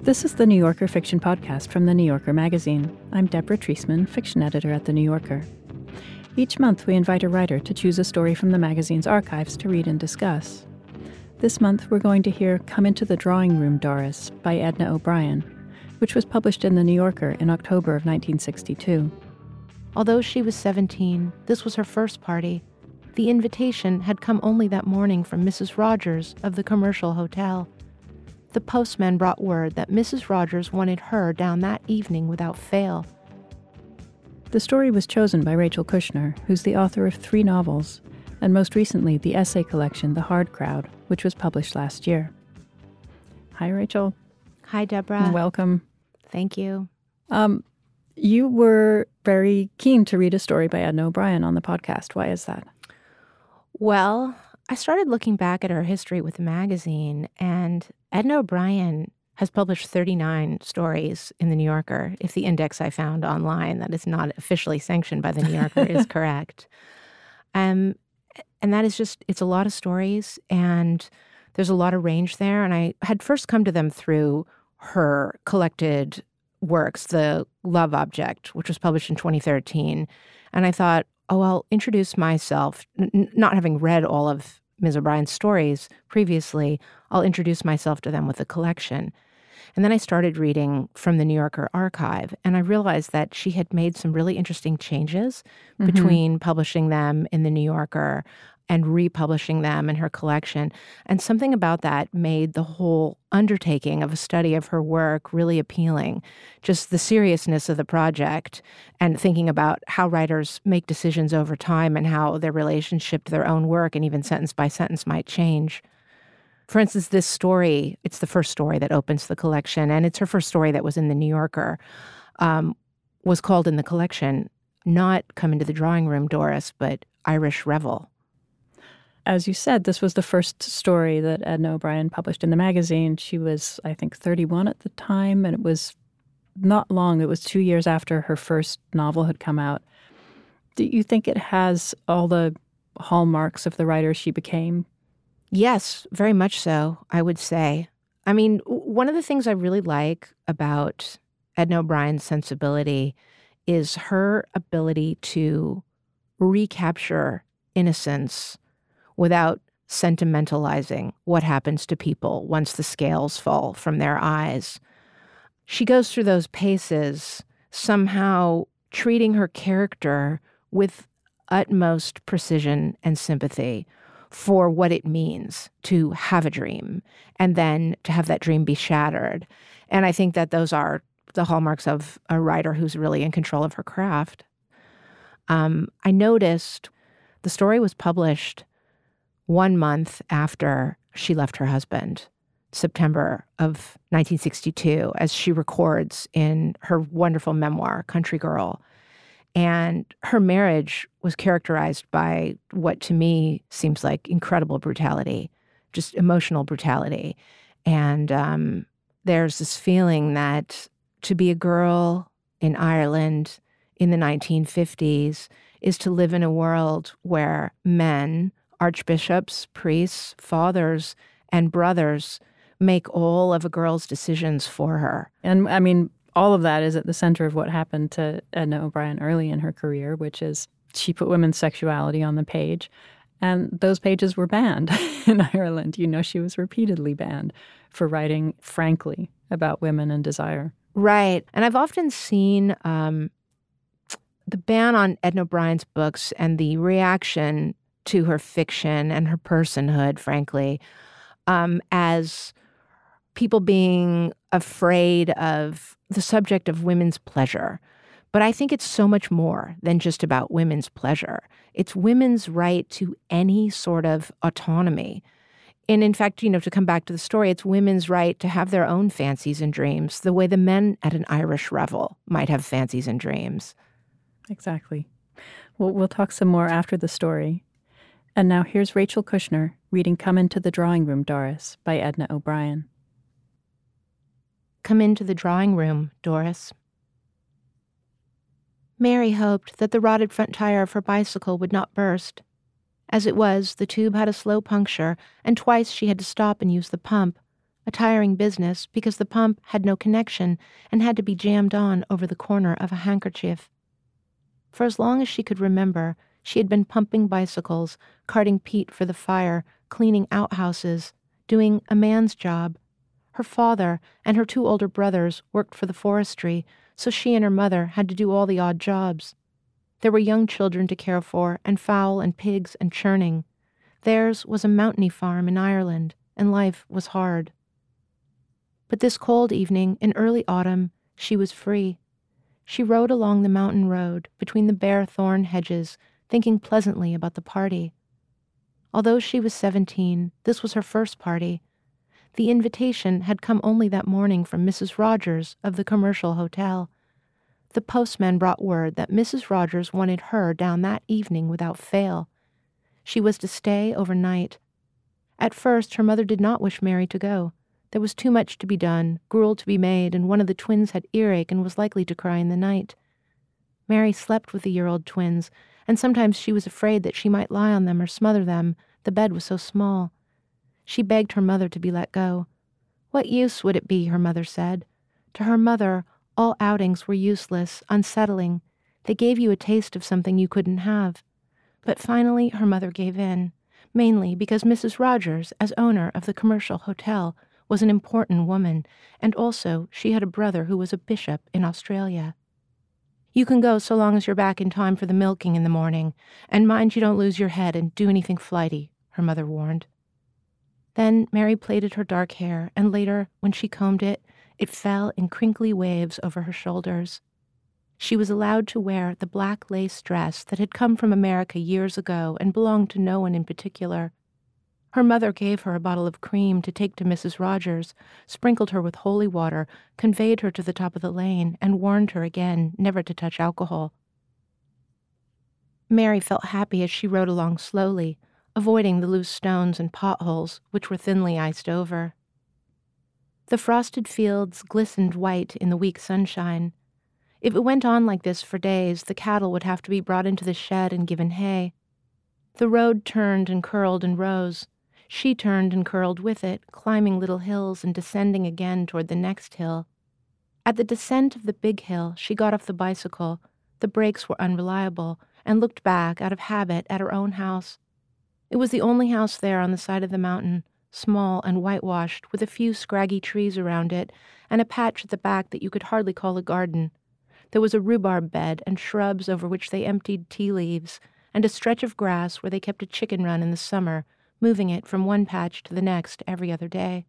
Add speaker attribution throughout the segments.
Speaker 1: This is the New Yorker Fiction Podcast from The New Yorker magazine. I'm Deborah Treisman, fiction editor at The New Yorker. Each month, we invite a writer to choose a story from the magazine's archives to read and discuss. This month, we're going to hear Come Into the Drawing Room, Doris, by Edna O'Brien, which was published in The New Yorker in October of 1962.
Speaker 2: Although she was 17, this was her first party. The invitation had come only that morning from Mrs. Rogers of the Commercial Hotel. The postman brought word that Mrs. Rogers wanted her down that evening without fail.
Speaker 1: The story was chosen by Rachel Kushner, who's the author of 3 novels, and most recently the essay collection The Hard Crowd, which was published last year. Hi, Rachel.
Speaker 2: Hi, Deborah.
Speaker 1: Welcome.
Speaker 2: Thank you.
Speaker 1: You were very keen to read a story by Edna O'Brien on the podcast. Why is that?
Speaker 2: Well, I started looking back at her history with the magazine, and Edna O'Brien has published 39 stories in The New Yorker, if the index I found online that is not officially sanctioned by The New Yorker is correct. And that is just, it's a lot of stories, and there's a lot of range there. And I had first come to them through her collected works, The Love Object, which was published in 2013. And I thought, oh, I'll introduce myself, not having read all of Ms. O'Brien's stories previously, I'll introduce myself to them with a collection. And then I started reading from the New Yorker archive, and I realized that she had made some really interesting changes between publishing them in the New Yorker and republishing them in her collection. And something about that made the whole undertaking of a study of her work really appealing. Just the seriousness of the project and thinking about how writers make decisions over time and how their relationship to their own work and even sentence by sentence might change. For instance, this story, it's the first story that opens the collection, and it's her first story that was in the New Yorker, was called in the collection, not Come Into the Drawing Room, Doris, but Irish Revel.
Speaker 1: As you said, this was the first story that Edna O'Brien published in the magazine. She was, I think, 31 at the time, and it was not long. It was 2 years after her first novel had come out. Do you think it has all the hallmarks of the writer she became?
Speaker 2: Yes, very much so, I would say. I mean, one of the things I really like about Edna O'Brien's sensibility is her ability to recapture innocence without sentimentalizing what happens to people once the scales fall from their eyes. She goes through those paces, somehow treating her character with utmost precision and sympathy for what it means to have a dream and then to have that dream be shattered. And I think that those are the hallmarks of a writer who's really in control of her craft. I noticed the story was published 1 month after she left her husband, September of 1962, as she records in her wonderful memoir, Country Girl. And her marriage was characterized by what to me seems like incredible brutality, just emotional brutality. And there's this feeling that to be a girl in Ireland in the 1950s is to live in a world where men, archbishops, priests, fathers, and brothers make all of a girl's decisions for her.
Speaker 1: And I mean, all of that is at the center of what happened to Edna O'Brien early in her career, which is she put women's sexuality on the page, and those pages were banned in Ireland. You know, she was repeatedly banned for writing frankly about women and desire.
Speaker 2: Right. And I've often seen the ban on Edna O'Brien's books and the reaction to her fiction and her personhood, frankly, as people being afraid of the subject of women's pleasure. But I think it's so much more than just about women's pleasure. It's women's right to any sort of autonomy. And in fact, you know, to come back to the story, it's women's right to have their own fancies and dreams, the way the men at an Irish revel might have fancies and dreams.
Speaker 1: Exactly. Well, we'll talk some more after the story. And now here's Rachel Kushner reading Come Into the Drawing Room, Doris, by Edna O'Brien.
Speaker 2: Come into the drawing room, Doris. Mary hoped that the rotted front tire of her bicycle would not burst. As it was, the tube had a slow puncture, and twice she had to stop and use the pump, a tiring business because the pump had no connection and had to be jammed on over the corner of a handkerchief. For as long as she could remember, she had been pumping bicycles, carting peat for the fire, cleaning outhouses, doing a man's job. Her father and her 2 older brothers worked for the forestry, so she and her mother had to do all the odd jobs. There were young children to care for, and fowl and pigs and churning. Theirs was a mountainy farm in Ireland, and life was hard. But this cold evening in early autumn, she was free. She rode along the mountain road between the bare thorn hedges, thinking pleasantly about the party. Although she was 17, this was her first party. The invitation had come only that morning from Mrs. Rogers of the Commercial Hotel. The postman brought word that Mrs. Rogers wanted her down that evening without fail. She was to stay overnight. At first, her mother did not wish Mary to go. There was too much to be done, gruel to be made, and one of the twins had earache and was likely to cry in the night. Mary slept with the year-old twins, and sometimes she was afraid that she might lie on them or smother them. The bed was so small. She begged her mother to be let go. What use would it be, her mother said. To her mother, all outings were useless, unsettling. They gave you a taste of something you couldn't have. But finally her mother gave in, mainly because Mrs. Rogers, as owner of the Commercial Hotel, was an important woman, and also she had a brother who was a bishop in Australia. You can go so long as you're back in time for the milking in the morning, and mind you don't lose your head and do anything flighty, her mother warned. Then Mary plaited her dark hair, and later, when she combed it, it fell in crinkly waves over her shoulders. She was allowed to wear the black lace dress that had come from America years ago and belonged to no one in particular. Her mother gave her a bottle of cream to take to Mrs. Rogers, sprinkled her with holy water, conveyed her to the top of the lane, and warned her again never to touch alcohol. Mary felt happy as she rode along slowly, avoiding the loose stones and potholes which were thinly iced over. The frosted fields glistened white in the weak sunshine. If it went on like this for days, the cattle would have to be brought into the shed and given hay. The road turned and curled and rose. She turned and curled with it, climbing little hills and descending again toward the next hill. At the descent of the big hill, she got off the bicycle. The brakes were unreliable, and looked back out of habit at her own house. It was the only house there on the side of the mountain, small and whitewashed, with a few scraggy trees around it, and a patch at the back that you could hardly call a garden. There was a rhubarb bed and shrubs over which they emptied tea leaves, and a stretch of grass where they kept a chicken run in the summer, moving it from one patch to the next every other day.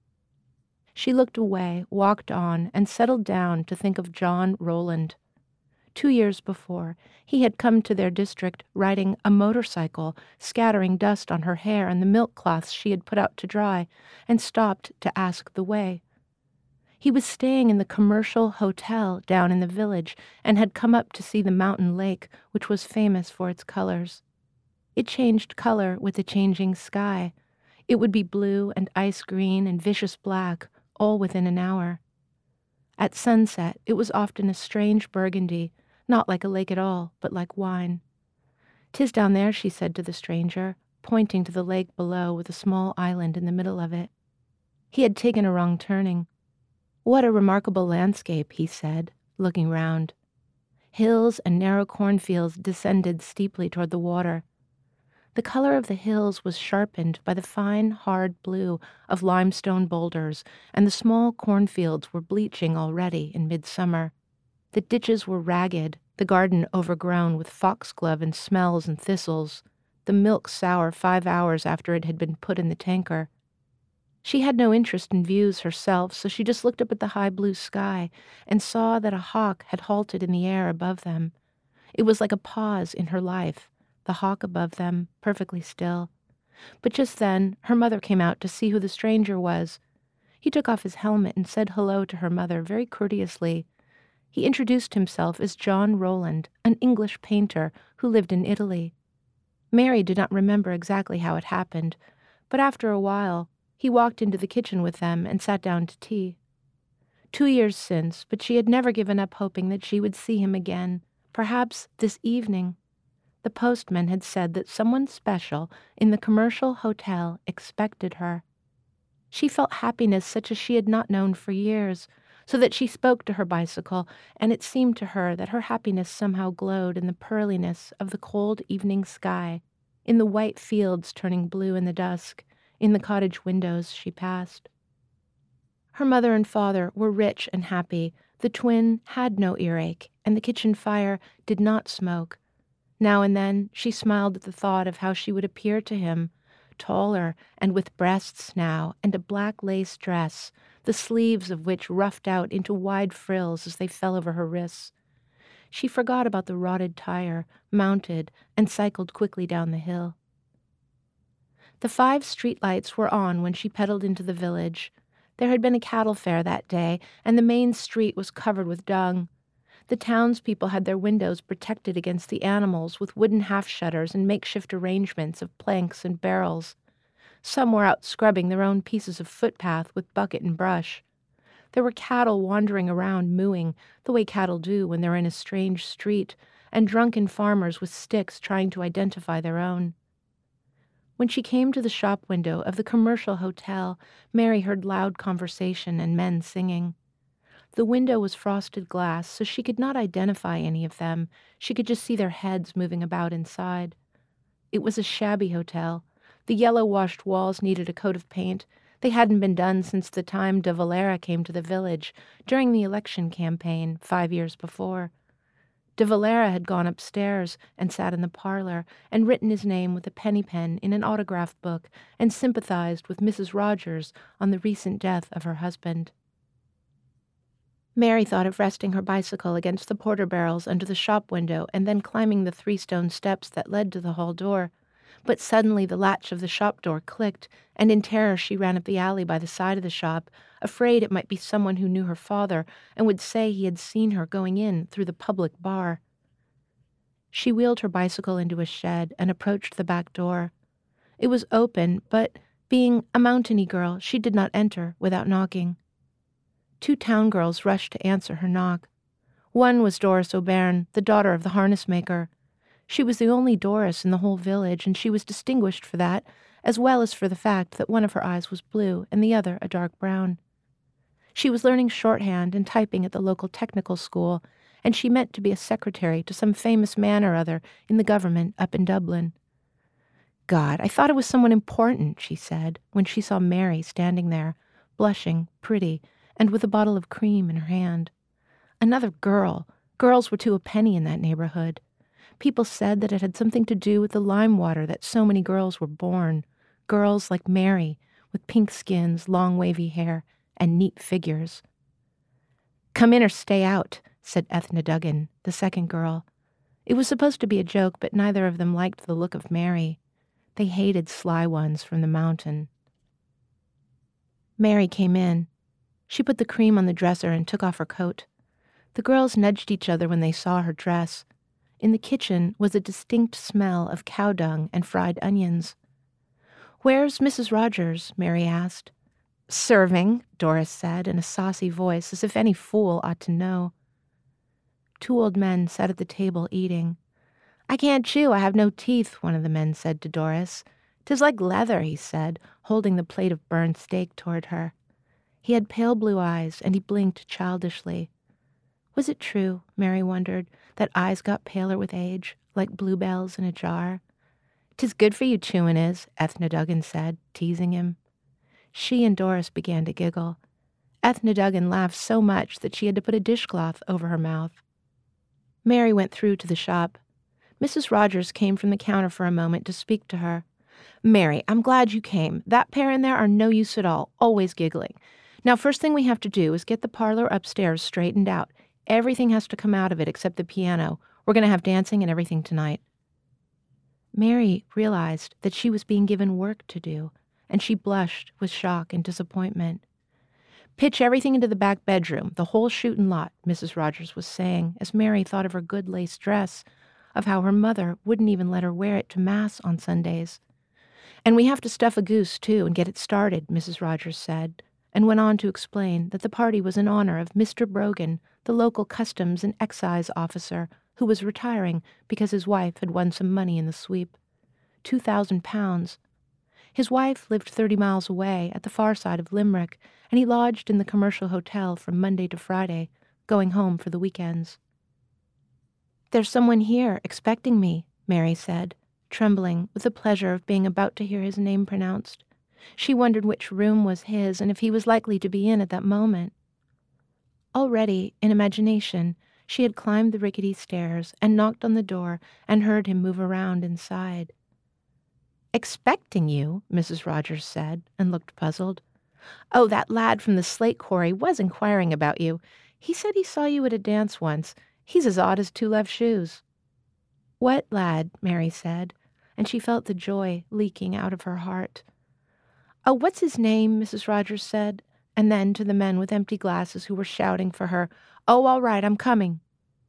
Speaker 2: She looked away, walked on, and settled down to think of John Rowland. 2 years before, he had come to their district riding a motorcycle, scattering dust on her hair and the milk cloths she had put out to dry, and stopped to ask the way. He was staying in the Commercial Hotel down in the village and had come up to see the mountain lake, which was famous for its colors. It changed color with the changing sky. It would be blue and ice green and vicious black, all within an hour. At sunset, it was often a strange burgundy, not like a lake at all, but like wine. "'Tis down there," she said to the stranger, pointing to the lake below with a small island in the middle of it. He had taken a wrong turning. "What a remarkable landscape," he said, looking round. Hills and narrow cornfields descended steeply toward the water. The color of the hills was sharpened by the fine, hard blue of limestone boulders, and the small cornfields were bleaching already in midsummer. The ditches were ragged, the garden overgrown with foxglove and smells and thistles, the milk sour 5 hours after it had been put in the tanker. She had no interest in views herself, so she just looked up at the high blue sky and saw that a hawk had halted in the air above them. It was like a pause in her life, the hawk above them, perfectly still. But just then, her mother came out to see who the stranger was. He took off his helmet and said hello to her mother very courteously. He introduced himself as John Rowland, an English painter who lived in Italy. Mary did not remember exactly how it happened, but after a while, he walked into the kitchen with them and sat down to tea. 2 years since, but she had never given up hoping that she would see him again, perhaps this evening. The postman had said that someone special in the Commercial Hotel expected her. She felt happiness such as she had not known for years, so that she spoke to her bicycle, and it seemed to her that her happiness somehow glowed in the pearliness of the cold evening sky, in the white fields turning blue in the dusk, in the cottage windows she passed. Her mother and father were rich and happy. The twin had no earache, and the kitchen fire did not smoke. Now and then she smiled at the thought of how she would appear to him, taller and with breasts now, and a black lace dress, the sleeves of which roughed out into wide frills as they fell over her wrists. She forgot about the rotted tire, mounted, and cycled quickly down the hill. The 5 streetlights were on when she pedaled into the village. There had been a cattle fair that day, and the main street was covered with dung. The townspeople had their windows protected against the animals with wooden half-shutters and makeshift arrangements of planks and barrels. Some were out scrubbing their own pieces of footpath with bucket and brush. There were cattle wandering around mooing, the way cattle do when they're in a strange street, and drunken farmers with sticks trying to identify their own. When she came to the shop window of the commercial hotel, Mary heard loud conversation and men singing. The window was frosted glass, so she could not identify any of them. She could just see their heads moving about inside. It was a shabby hotel. The yellow-washed walls needed a coat of paint. They hadn't been done since the time de Valera came to the village, during the election campaign 5 years before. De Valera had gone upstairs and sat in the parlor and written his name with a penny pen in an autograph book and sympathized with Mrs. Rogers on the recent death of her husband. Mary thought of resting her bicycle against the porter barrels under the shop window and then climbing the 3 stone steps that led to the hall door. But suddenly the latch of the shop door clicked, and in terror she ran up the alley by the side of the shop, afraid it might be someone who knew her father and would say he had seen her going in through the public bar. She wheeled her bicycle into a shed and approached the back door. It was open, but being a mountainy girl, she did not enter without knocking. 2 town girls rushed to answer her knock. One was Doris O'Byrne, the daughter of the harness maker. She was the only Doris in the whole village, and she was distinguished for that, as well as for the fact that one of her eyes was blue and the other a dark brown. She was learning shorthand and typing at the local technical school, and she meant to be a secretary to some famous man or other in the government up in Dublin. "God, I thought it was someone important," she said, when she saw Mary standing there, blushing, pretty, and with a bottle of cream in her hand. Another girl. Girls were 2 a penny in that neighborhood. People said that it had something to do with the lime water that so many girls were born. Girls like Mary, with pink skins, long wavy hair, and neat figures. "Come in or stay out," said Ethna Duggan, the second girl. It was supposed to be a joke, but neither of them liked the look of Mary. They hated sly ones from the mountain. Mary came in. She put the cream on the dresser and took off her coat. The girls nudged each other when they saw her dress. In the kitchen was a distinct smell of cow dung and fried onions. "Where's Mrs. Rogers?" Mary asked. "Serving," Doris said in a saucy voice, as if any fool ought to know. 2 old men sat at the table eating. "I can't chew, I have no teeth," one of the men said to Doris. "'Tis like leather," he said, holding the plate of burned steak toward her. He had pale blue eyes, and he blinked childishly. Was it true, Mary wondered, that eyes got paler with age, like bluebells in a jar? "'Tis good for you chewin' is," Ethna Duggan said, teasing him. She and Doris began to giggle. Ethna Duggan laughed so much that she had to put a dishcloth over her mouth. Mary went through to the shop. Mrs. Rogers came from the counter for a moment to speak to her. "Mary, I'm glad you came. That pair in there are no use at all, always giggling. Now, first thing we have to do is get the parlor upstairs straightened out. Everything has to come out of it except the piano. We're going to have dancing and everything tonight." Mary realized that she was being given work to do, and she blushed with shock and disappointment. "Pitch everything into the back bedroom, the whole shootin' lot," Mrs. Rogers was saying, as Mary thought of her good lace dress, of how her mother wouldn't even let her wear it to Mass on Sundays. "And we have to stuff a goose, too, and get it started," Mrs. Rogers said, and went on to explain that the party was in honor of Mr. Brogan, the local customs and excise officer, who was retiring because his wife had won some money in the sweep. £2,000. His wife lived 30 miles away at the far side of Limerick, and he lodged in the commercial hotel from Monday to Friday, going home for the weekends. "There's someone here expecting me," Mary said, trembling with the pleasure of being about to hear his name pronounced. She wondered which room was his and if he was likely to be in at that moment. Already, in imagination, she had climbed the rickety stairs and knocked on the door and heard him move around inside. "Expecting you," Mrs. Rogers said, and looked puzzled. "Oh, that lad from the slate quarry was inquiring about you. He said he saw you at a dance once. He's as odd as two left shoes." "What lad?" Mary said, and she felt the joy leaking out of her heart. "Oh, what's his name?" Mrs. Rogers said, and then to the men with empty glasses who were shouting for her, "Oh, all right, I'm coming."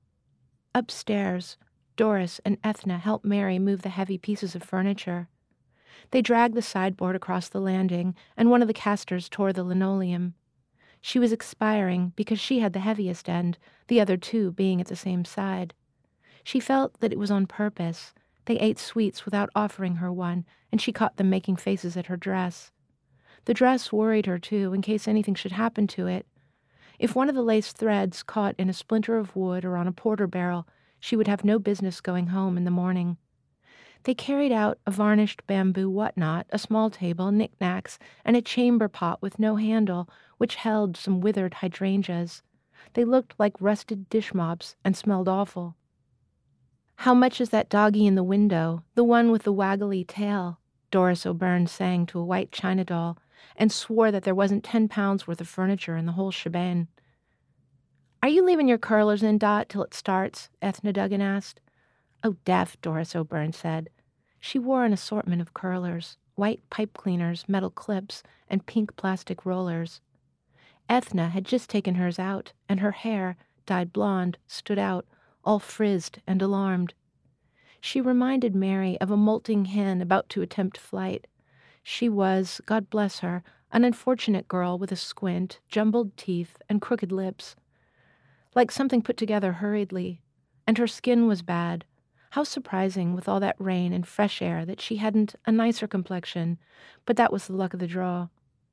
Speaker 2: Upstairs, Doris and Ethna helped Mary move the heavy pieces of furniture. They dragged the sideboard across the landing, and one of the casters tore the linoleum. She was expiring because she had the heaviest end, the other two being at the same side. She felt that it was on purpose. They ate sweets without offering her one, and she caught them making faces at her dress. The dress worried her, too, in case anything should happen to it. If one of the lace threads caught in a splinter of wood or on a porter barrel, she would have no business going home in the morning. They carried out a varnished bamboo whatnot, a small table, knickknacks, and a chamber pot with no handle, which held some withered hydrangeas. They looked like rusted dish mops and smelled awful. "How much is that doggie in the window, the one with the waggly tail?" Doris O'Byrne sang to a white china doll, and swore that there wasn't 10 pounds worth of furniture in the whole shebang. "Are you leaving your curlers in, Dot, till it starts?" Ethna Duggan asked. "Oh, deaf," Doris O'Byrne said. She wore an assortment of curlers, white pipe cleaners, metal clips, and pink plastic rollers. Ethna had just taken hers out, and her hair, dyed blonde, stood out, all frizzed and alarmed. She reminded Mary of a molting hen about to attempt flight. She was, God bless her, an unfortunate girl with a squint, jumbled teeth, and crooked lips. Like something put together hurriedly. And her skin was bad. How surprising, with all that rain and fresh air, that she hadn't a nicer complexion, but that was the luck of the draw.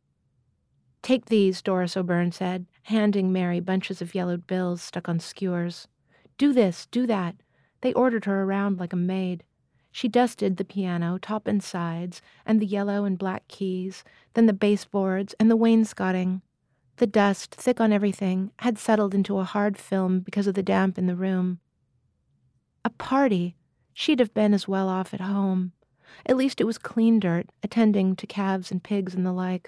Speaker 2: "Take these," Doris O'Byrne said, handing Mary bunches of yellowed bills stuck on skewers. "Do this, do that." They ordered her around like a maid. She dusted the piano, top and sides, and the yellow and black keys, then the baseboards and the wainscoting. The dust, thick on everything, had settled into a hard film because of the damp in the room. A party. She'd have been as well off at home. At least it was clean dirt, attending to calves and pigs and the like.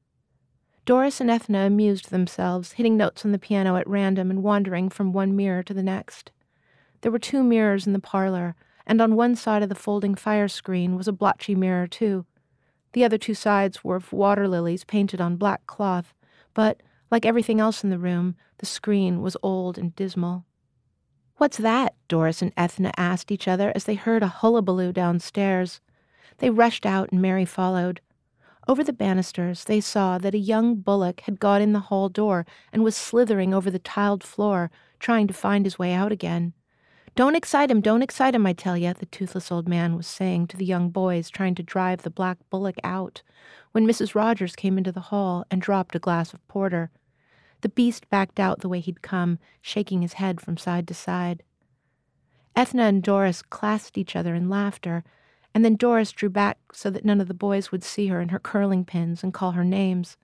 Speaker 2: Doris and Ethna amused themselves, hitting notes on the piano at random and wandering from one mirror to the next. There were 2 mirrors in the parlor, and on one side of the folding fire screen was a blotchy mirror, too. The other 2 sides were of water lilies painted on black cloth, but, like everything else in the room, the screen was old and dismal. "What's that?" Doris and Ethna asked each other as they heard a hullabaloo downstairs. They rushed out and Mary followed. Over the banisters they saw that a young bullock had got in the hall door and was slithering over the tiled floor, trying to find his way out again. Don't excite him, I tell ya," the toothless old man was saying to the young boys trying to drive the black bullock out, when Mrs. Rogers came into the hall and dropped a glass of porter. The beast backed out the way he'd come, shaking his head from side to side. Ethna and Doris clasped each other in laughter, and then Doris drew back so that none of the boys would see her in her curling pins and call her names.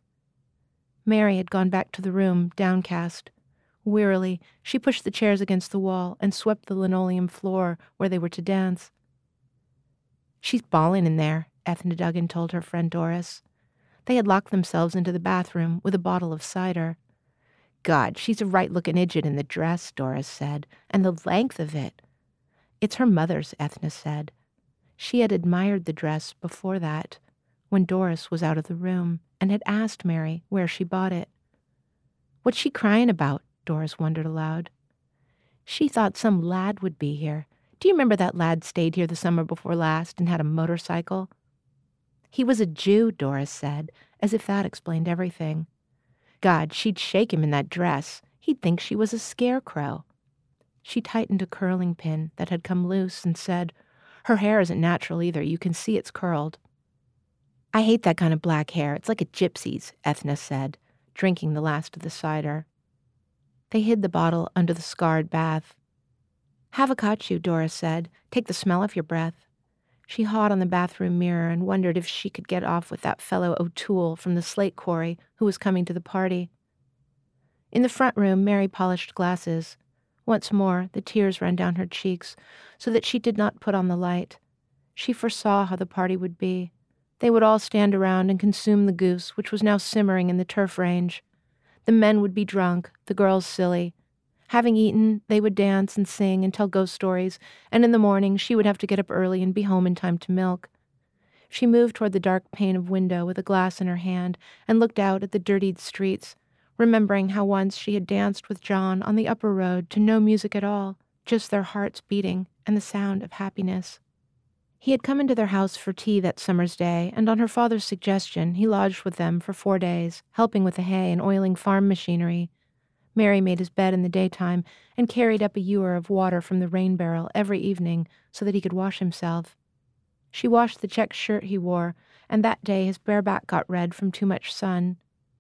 Speaker 2: Mary had gone back to the room, downcast. Wearily, she pushed the chairs against the wall and swept the linoleum floor where they were to dance. "She's bawling in there," Ethna Duggan told her friend Doris. They had locked themselves into the bathroom with a bottle of cider. "God, she's a right-looking idjit in the dress," Doris said, "and the length of it." "It's her mother's," Ethna said. She had admired the dress before that, when Doris was out of the room, and had asked Mary where she bought it. "What's she crying about?" Doris wondered aloud. "She thought some lad would be here. Do you remember that lad stayed here the summer before last and had a motorcycle?" "He was a Jew," Doris said, as if that explained everything. "God, she'd shake him in that dress. He'd think she was a scarecrow." She tightened a curling pin that had come loose and said, "Her hair isn't natural either. You can see it's curled." I hate that kind of black hair. It's like a gypsy's, Ethna said, drinking the last of the cider. They hid the bottle under the scarred bath. Have a kachu, Doris said. Take the smell off your breath. She hawed on the bathroom mirror and wondered if she could get off with that fellow O'Toole from the slate quarry who was coming to the party. In the front room, Mary polished glasses. Once more, the tears ran down her cheeks, so that she did not put on the light. She foresaw how the party would be. They would all stand around and consume the goose, which was now simmering in the turf range. The men would be drunk, the girls silly. Having eaten, they would dance and sing and tell ghost stories, and in the morning she would have to get up early and be home in time to milk. She moved toward the dark pane of window with a glass in her hand and looked out at the dirtied streets, remembering how once she had danced with John on the upper road to no music at all, just their hearts beating and the sound of happiness. He had come into their house for tea that summer's day, and on her father's suggestion, he lodged with them for 4 days, helping with the hay and oiling farm machinery. Mary made his bed in the daytime and carried up a ewer of water from the rain barrel every evening so that he could wash himself. She washed the check shirt he wore, and that day his bare back got red from too much sun.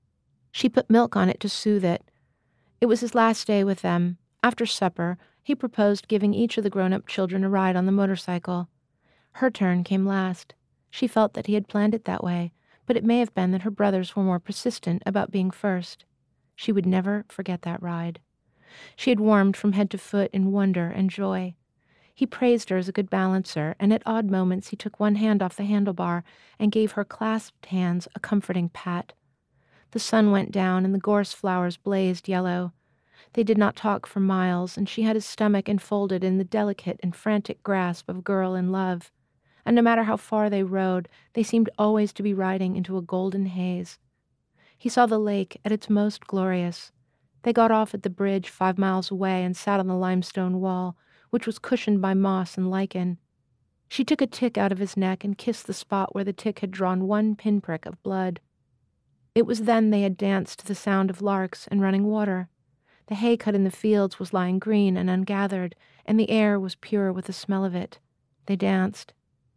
Speaker 2: She put milk on it to soothe it. It was his last day with them. After supper, he proposed giving each of the grown-up children a ride on the motorcycle. Her turn came last. She felt that he had planned it that way, but it may have been that her brothers were more persistent about being first. She would never forget that ride. She had warmed from head to foot in wonder and joy. He praised her as a good balancer, and at odd moments he took one hand off the handlebar and gave her clasped hands a comforting pat. The sun went down and the gorse flowers blazed yellow. They did not talk for miles, and she had his stomach enfolded in the delicate and frantic grasp of a girl in love. And no matter how far they rode, they seemed always to be riding into a golden haze. He saw the lake at its most glorious. They got off at the bridge 5 miles away and sat on the limestone wall, which was cushioned by moss and lichen. She took a tick out of his neck and kissed the spot where the tick had drawn one pinprick of blood. It was then they had danced to the sound of larks and running water. The hay cut in the fields was lying green and ungathered, and the air was pure with the smell of it. They danced.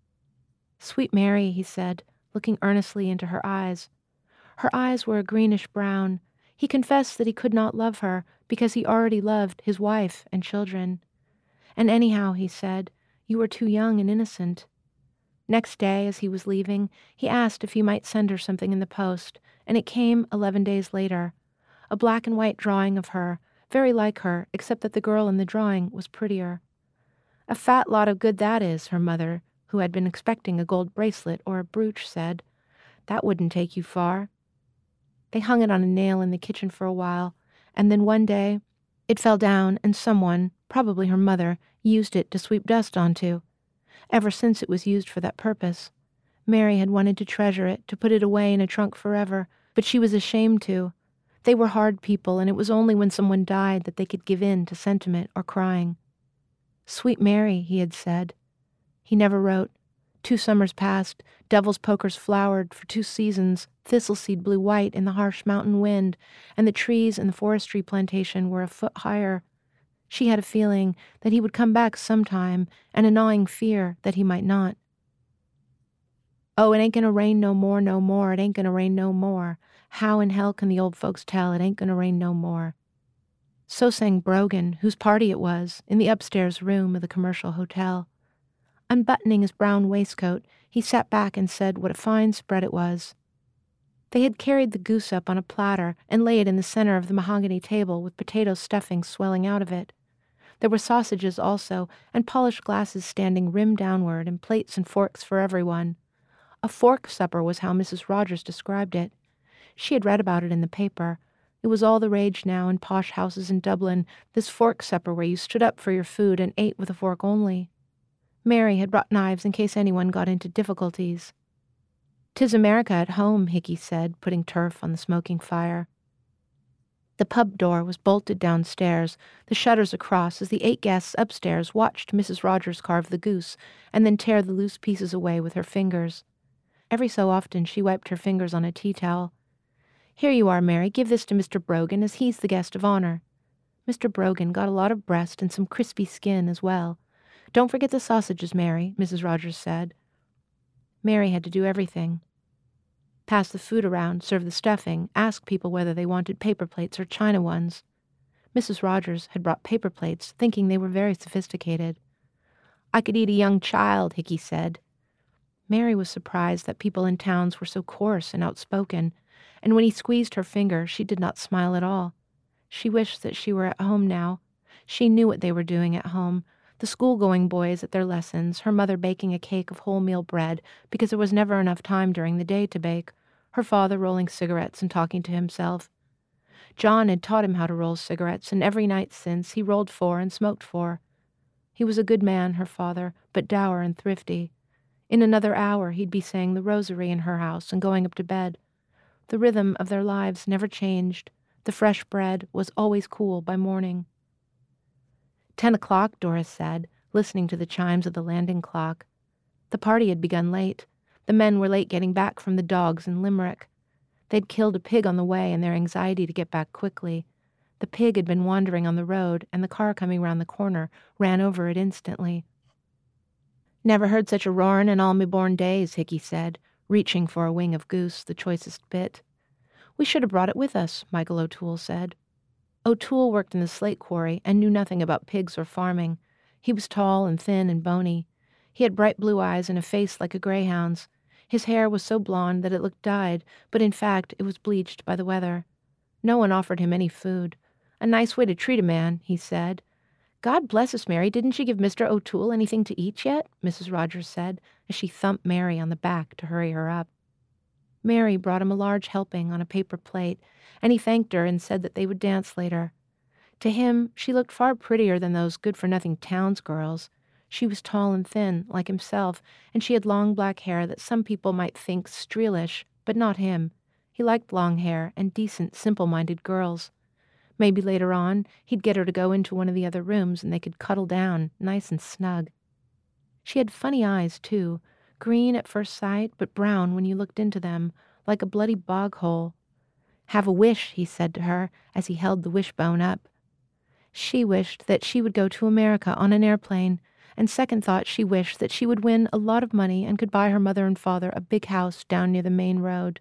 Speaker 2: "Sweet Mary," he said, looking earnestly into her eyes. Her eyes were a greenish-brown. He confessed that he could not love her because he already loved his wife and children. And anyhow, he said, you were too young and innocent. Next day, as he was leaving, he asked if he might send her something in the post, and it came 11 days later. A black and white drawing of her, very like her, except that the girl in the drawing was prettier. "A fat lot of good that is," her mother, who had been expecting a gold bracelet or a brooch, said. "That wouldn't take you far." They hung it on a nail in the kitchen for a while, and then one day it fell down and someone, probably her mother, used it to sweep dust onto. Ever since it was used for that purpose. Mary had wanted to treasure it, to put it away in a trunk forever, but she was ashamed to. They were hard people, and it was only when someone died that they could give in to sentiment or crying. "Sweet Mary," he had said. He never wrote. 2 summers passed, devil's pokers flowered for 2 seasons, thistleseed blew white in the harsh mountain wind, and the trees in the forestry plantation were a foot higher. She had a feeling that he would come back sometime, and a gnawing fear that he might not. "Oh, it ain't gonna rain no more, no more, it ain't gonna rain no more. How in hell can the old folks tell it ain't gonna rain no more?" So sang Brogan, whose party it was, in the upstairs room of the commercial hotel. Unbuttoning his brown waistcoat, he sat back and said what a fine spread it was. They had carried the goose up on a platter and laid it in the center of the mahogany table with potato stuffing swelling out of it. There were sausages also, and polished glasses standing rim downward, and plates and forks for everyone. A fork supper was how Mrs. Rogers described it. She had read about it in the paper. It was all the rage now in posh houses in Dublin, this fork supper where you stood up for your food and ate with a fork only. Mary had brought knives in case anyone got into difficulties. "'Tis America at home," Hickey said, putting turf on the smoking fire. The pub door was bolted downstairs, the shutters across, as the 8 guests upstairs watched Mrs. Rogers carve the goose and then tear the loose pieces away with her fingers. Every so often she wiped her fingers on a tea towel. "Here you are, Mary. Give this to Mr. Brogan, as he's the guest of honor." Mr. Brogan got a lot of breast and some crispy skin as well. "Don't forget the sausages, Mary," Mrs. Rogers said. Mary had to do everything. pass the food around, serve the stuffing, ask people whether they wanted paper plates or china ones. Mrs. Rogers had brought paper plates, thinking they were very sophisticated. "I could eat a young child," Hickey said. Mary was surprised that people in towns were so coarse and outspoken, and when he squeezed her finger, she did not smile at all. She wished that she were at home now. She knew what they were doing at home. The school-going boys at their lessons, her mother baking a cake of wholemeal bread because there was never enough time during the day to bake, her father rolling cigarettes and talking to himself. John had taught him how to roll cigarettes, and every night since, he rolled 4 and smoked 4. He was a good man, her father, but dour and thrifty. In another hour, he'd be saying the rosary in her house and going up to bed. The rhythm of their lives never changed. The fresh bread was always cool by morning. 10 o'clock, Doris said, listening to the chimes of the landing clock. The party had begun late. The men were late getting back from the dogs in Limerick. They'd killed a pig on the way in their anxiety to get back quickly. The pig had been wandering on the road, and the car coming round the corner ran over it instantly. "Never heard such a roarin' in all me born days," Hickey said, reaching for a wing of goose, the choicest bit. "We should have brought it with us," Michael O'Toole said. O'Toole worked in the slate quarry and knew nothing about pigs or farming. He was tall and thin and bony. He had bright blue eyes and a face like a greyhound's. His hair was so blonde that it looked dyed, but in fact it was bleached by the weather. No one offered him any food. "A nice way to treat a man," he said. "God bless us, Mary, didn't you give Mr. O'Toole anything to eat yet?" Mrs. Rogers said, as she thumped Mary on the back to hurry her up. Mary brought him a large helping on a paper plate, and he thanked her and said that they would dance later. To him, she looked far prettier than those good-for-nothing towns girls. She was tall and thin, like himself, and she had long black hair that some people might think streelish, but not him. He liked long hair and decent, simple-minded girls. Maybe later on, he'd get her to go into one of the other rooms and they could cuddle down, nice and snug. She had funny eyes, too, green at first sight, but brown when you looked into them, like a bloody bog hole. "Have a wish," he said to her, as he held the wishbone up. She wished that she would go to America on an airplane, and second thought she wished that she would win a lot of money and could buy her mother and father a big house down near the main road.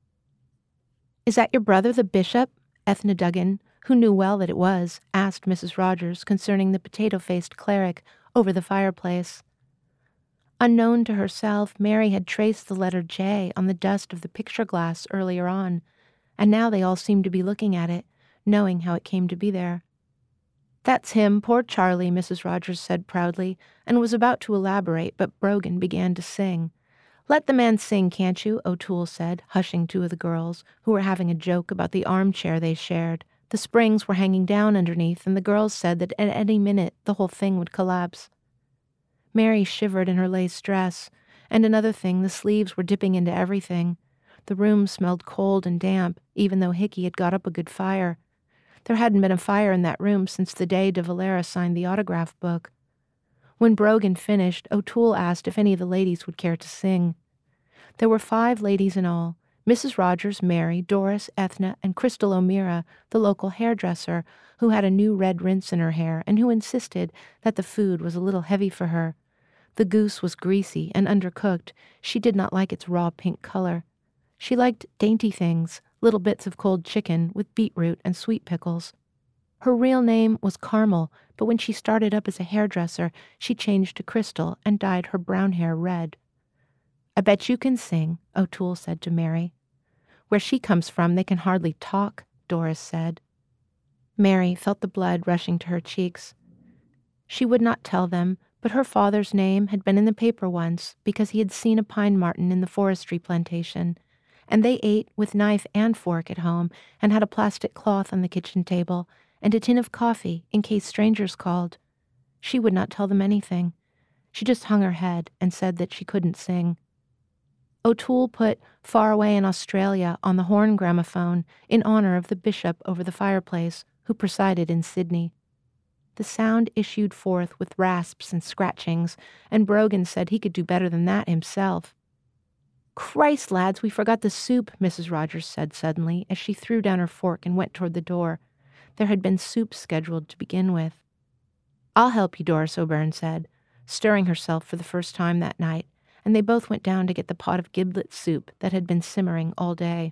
Speaker 2: "Is that your brother, the bishop?" Ethna Duggan, who knew well that it was, asked Mrs. Rogers concerning the potato-faced cleric over the fireplace. Unknown to herself, Mary had traced the letter J on the dust of the picture glass earlier on, and now they all seemed to be looking at it, knowing how it came to be there. "That's him, poor Charlie," Mrs. Rogers said proudly, and was about to elaborate, but Brogan began to sing. "Let the man sing, can't you?" O'Toole said, hushing 2 of the girls, who were having a joke about the armchair they shared. The springs were hanging down underneath, and the girls said that at any minute the whole thing would collapse. Mary shivered in her lace dress, and another thing, the sleeves were dipping into everything. The room smelled cold and damp, even though Hickey had got up a good fire. There hadn't been a fire in that room since the day de Valera signed the autograph book. When Brogan finished, O'Toole asked if any of the ladies would care to sing. There were 5 ladies in all: Mrs. Rogers, Mary, Doris, Ethna, and Crystal O'Meara, the local hairdresser, who had a new red rinse in her hair and who insisted that the food was a little heavy for her. The goose was greasy and undercooked. She did not like its raw pink color. She liked dainty things, little bits of cold chicken with beetroot and sweet pickles. Her real name was Carmel, but when she started up as a hairdresser, she changed to Crystal and dyed her brown hair red. "I bet you can sing," O'Toole said to Mary. "Where she comes from, they can hardly talk," Doris said. Mary felt the blood rushing to her cheeks. She would not tell them, but her father's name had been in the paper once because he had seen a pine marten in the forestry plantation, and they ate with knife and fork at home and had a plastic cloth on the kitchen table and a tin of coffee in case strangers called. She would not tell them anything. She just hung her head and said that she couldn't sing. O'Toole put "Far Away in Australia" on the horn gramophone in honor of the bishop over the fireplace who presided in Sydney. The sound issued forth with rasps and scratchings, and Brogan said he could do better than that himself. "Christ, lads, we forgot the soup," Mrs. Rogers said suddenly as she threw down her fork and went toward the door. There had been soup scheduled to begin with. "I'll help you," Doris O'Byrne said, stirring herself for the first time that night, and they both went down to get the pot of giblet soup that had been simmering all day.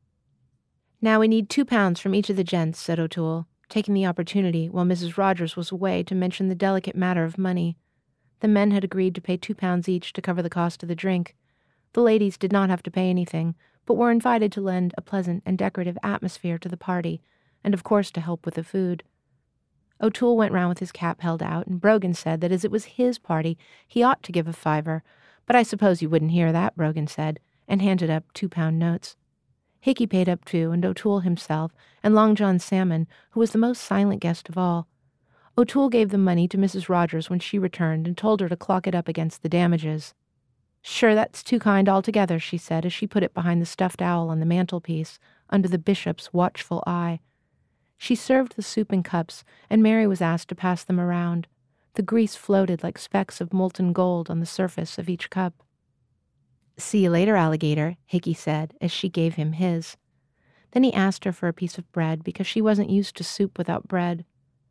Speaker 2: "Now we need 2 pounds from each of the gents," said O'Toole, taking the opportunity while Mrs. Rogers was away to mention the delicate matter of money. The men had agreed to pay 2 pounds each to cover the cost of the drink. The ladies did not have to pay anything, but were invited to lend a pleasant and decorative atmosphere to the party, and of course to help with the food. O'Toole went round with his cap held out, and Brogan said that as it was his party, he ought to give a $5, but I suppose you wouldn't hear that, Brogan said, and handed up 2-pound notes. Hickey paid up too, and O'Toole himself, and Long John Salmon, who was the most silent guest of all. O'Toole gave the money to Mrs. Rogers when she returned and told her to clock it up against the damages. "Sure, that's too kind altogether," she said as she put it behind the stuffed owl on the mantelpiece, under the bishop's watchful eye. She served the soup in cups, and Mary was asked to pass them around. The grease floated like specks of molten gold on the surface of each cup. "See you later, alligator," Hickey said as she gave him his. Then he asked her for a piece of bread because she wasn't used to soup without bread.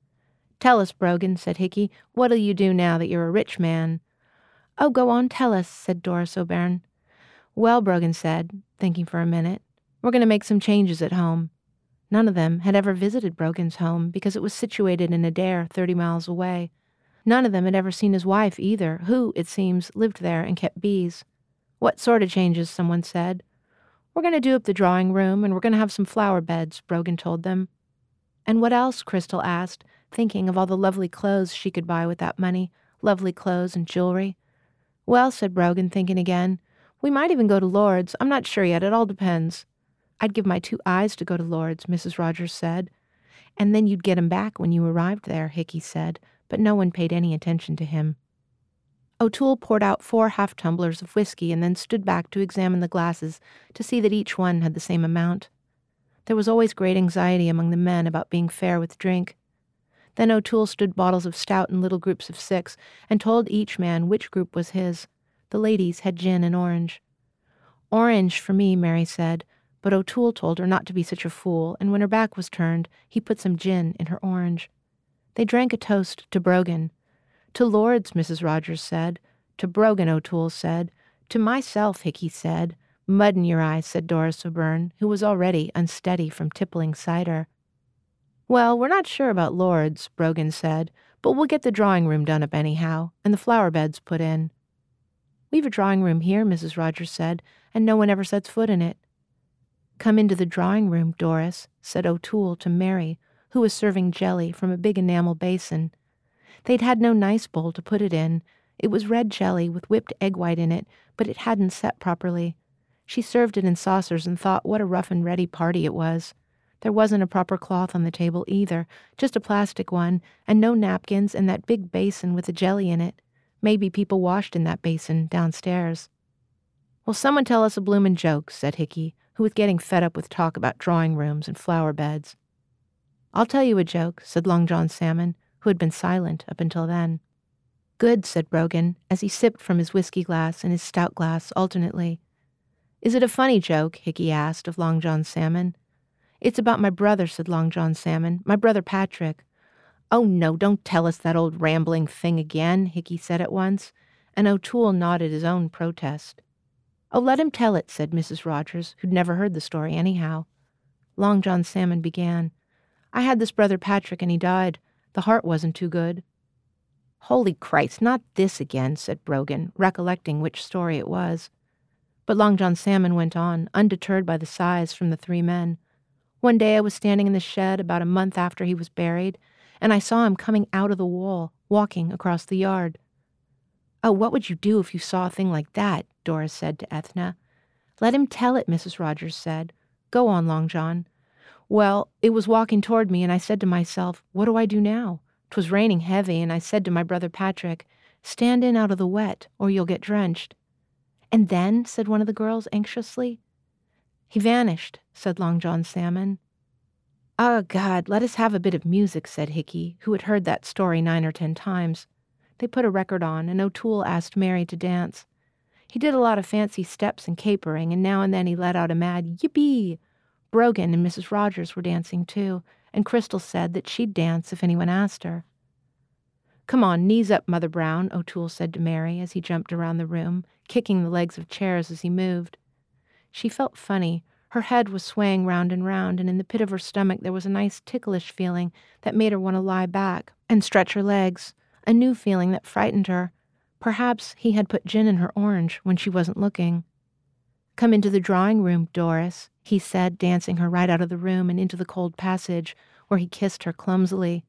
Speaker 2: "Tell us, Brogan," said Hickey, "what'll you do now that you're a rich man?" "Oh, go on, tell us," said Doris O'Byrne. "Well," Brogan said, thinking for a minute, "we're going to make some changes at home." None of them had ever visited Brogan's home because it was situated in Adair 30 miles away. None of them had ever seen his wife either, who, it seems, lived there and kept bees. "What sort of changes?" someone said. "We're going to do up the drawing room, and we're going to have some flower beds," Brogan told them. "And what else?" Crystal asked, thinking of all the lovely clothes she could buy with that money, lovely clothes and jewelry. "Well," said Brogan, thinking again, "we might even go to Lord's. I'm not sure yet. It all depends." "I'd give my 2 eyes to go to Lord's," Mrs. Rogers said. "And then you'd get 'em back when you arrived there," Hickey said, but no one paid any attention to him. O'Toole poured out 4 half-tumblers of whiskey and then stood back to examine the glasses to see that each one had the same amount. There was always great anxiety among the men about being fair with drink. Then O'Toole stood bottles of stout in little groups of 6 and told each man which group was his. The ladies had gin and orange. "Orange for me," Mary said, but O'Toole told her not to be such a fool, and when her back was turned, he put some gin in her orange. They drank a toast to Brogan. "To Lord's," Mrs. Rogers said. "To Brogan," O'Toole said. "To myself," Hickey said. "Mud in your eyes," said Doris O'Byrne, who was already unsteady from tippling cider. "Well, we're not sure about Lord's," Brogan said, "but we'll get the drawing room done up anyhow, and the flower beds put in." "We've a drawing room here," Mrs. Rogers said, "and no one ever sets foot in it." "Come into the drawing room, Doris," said O'Toole to Mary, who was serving jelly from a big enamel basin. They'd had no nice bowl to put it in. It was red jelly with whipped egg white in it, but it hadn't set properly. She served it in saucers and thought what a rough and ready party it was. There wasn't a proper cloth on the table either, just a plastic one, and no napkins and that big basin with the jelly in it. Maybe people washed in that basin downstairs. "Will someone tell us a bloomin' joke?" said Hickey, who was getting fed up with talk about drawing rooms and flower beds. "I'll tell you a joke," said Long John Salmon, who had been silent up until then. "Good," said Brogan, as he sipped from his whiskey glass and his stout glass alternately. "Is it a funny joke?" Hickey asked of Long John Salmon. "It's about my brother," said Long John Salmon, "my brother Patrick." "Oh, no, don't tell us that old rambling thing again," Hickey said at once, and O'Toole nodded his own protest. "Oh, let him tell it," said Mrs. Rogers, who'd never heard the story anyhow. Long John Salmon began. "I had this brother Patrick, and he died. The heart wasn't too good." "Holy Christ, not this again," said Brogan, recollecting which story it was. But Long John Salmon went on, undeterred by the sighs from the 3 men. "One day I was standing in the shed about a month after he was buried, and I saw him coming out of the wall, walking across the yard." "Oh, what would you do if you saw a thing like that?" Doris said to Ethna. "Let him tell it," Mrs. Rogers said. "Go on, Long John." "Well, it was walking toward me, and I said to myself, what do I do now? 'Twas raining heavy, and I said to my brother Patrick, stand in out of the wet, or you'll get drenched." "And then?" said one of the girls anxiously. "He vanished," said Long John Salmon. "Oh, God, let us have a bit of music," said Hickey, who had heard that story 9 or 10 times. They put a record on, and O'Toole asked Mary to dance. He did a lot of fancy steps and capering, and now and then he let out a mad yippee. Brogan and Mrs. Rogers were dancing too, and Crystal said that she'd dance if anyone asked her. "Come on, knees up, Mother Brown," O'Toole said to Mary as he jumped around the room, kicking the legs of chairs as he moved. She felt funny. Her head was swaying round, and in the pit of her stomach there was a nice ticklish feeling that made her want to lie back and stretch her legs, a new feeling that frightened her. Perhaps he had put gin in her orange when she wasn't looking. "Come into the drawing room, Doris," he said, dancing her right out of the room and into the cold passage, where he kissed her clumsily.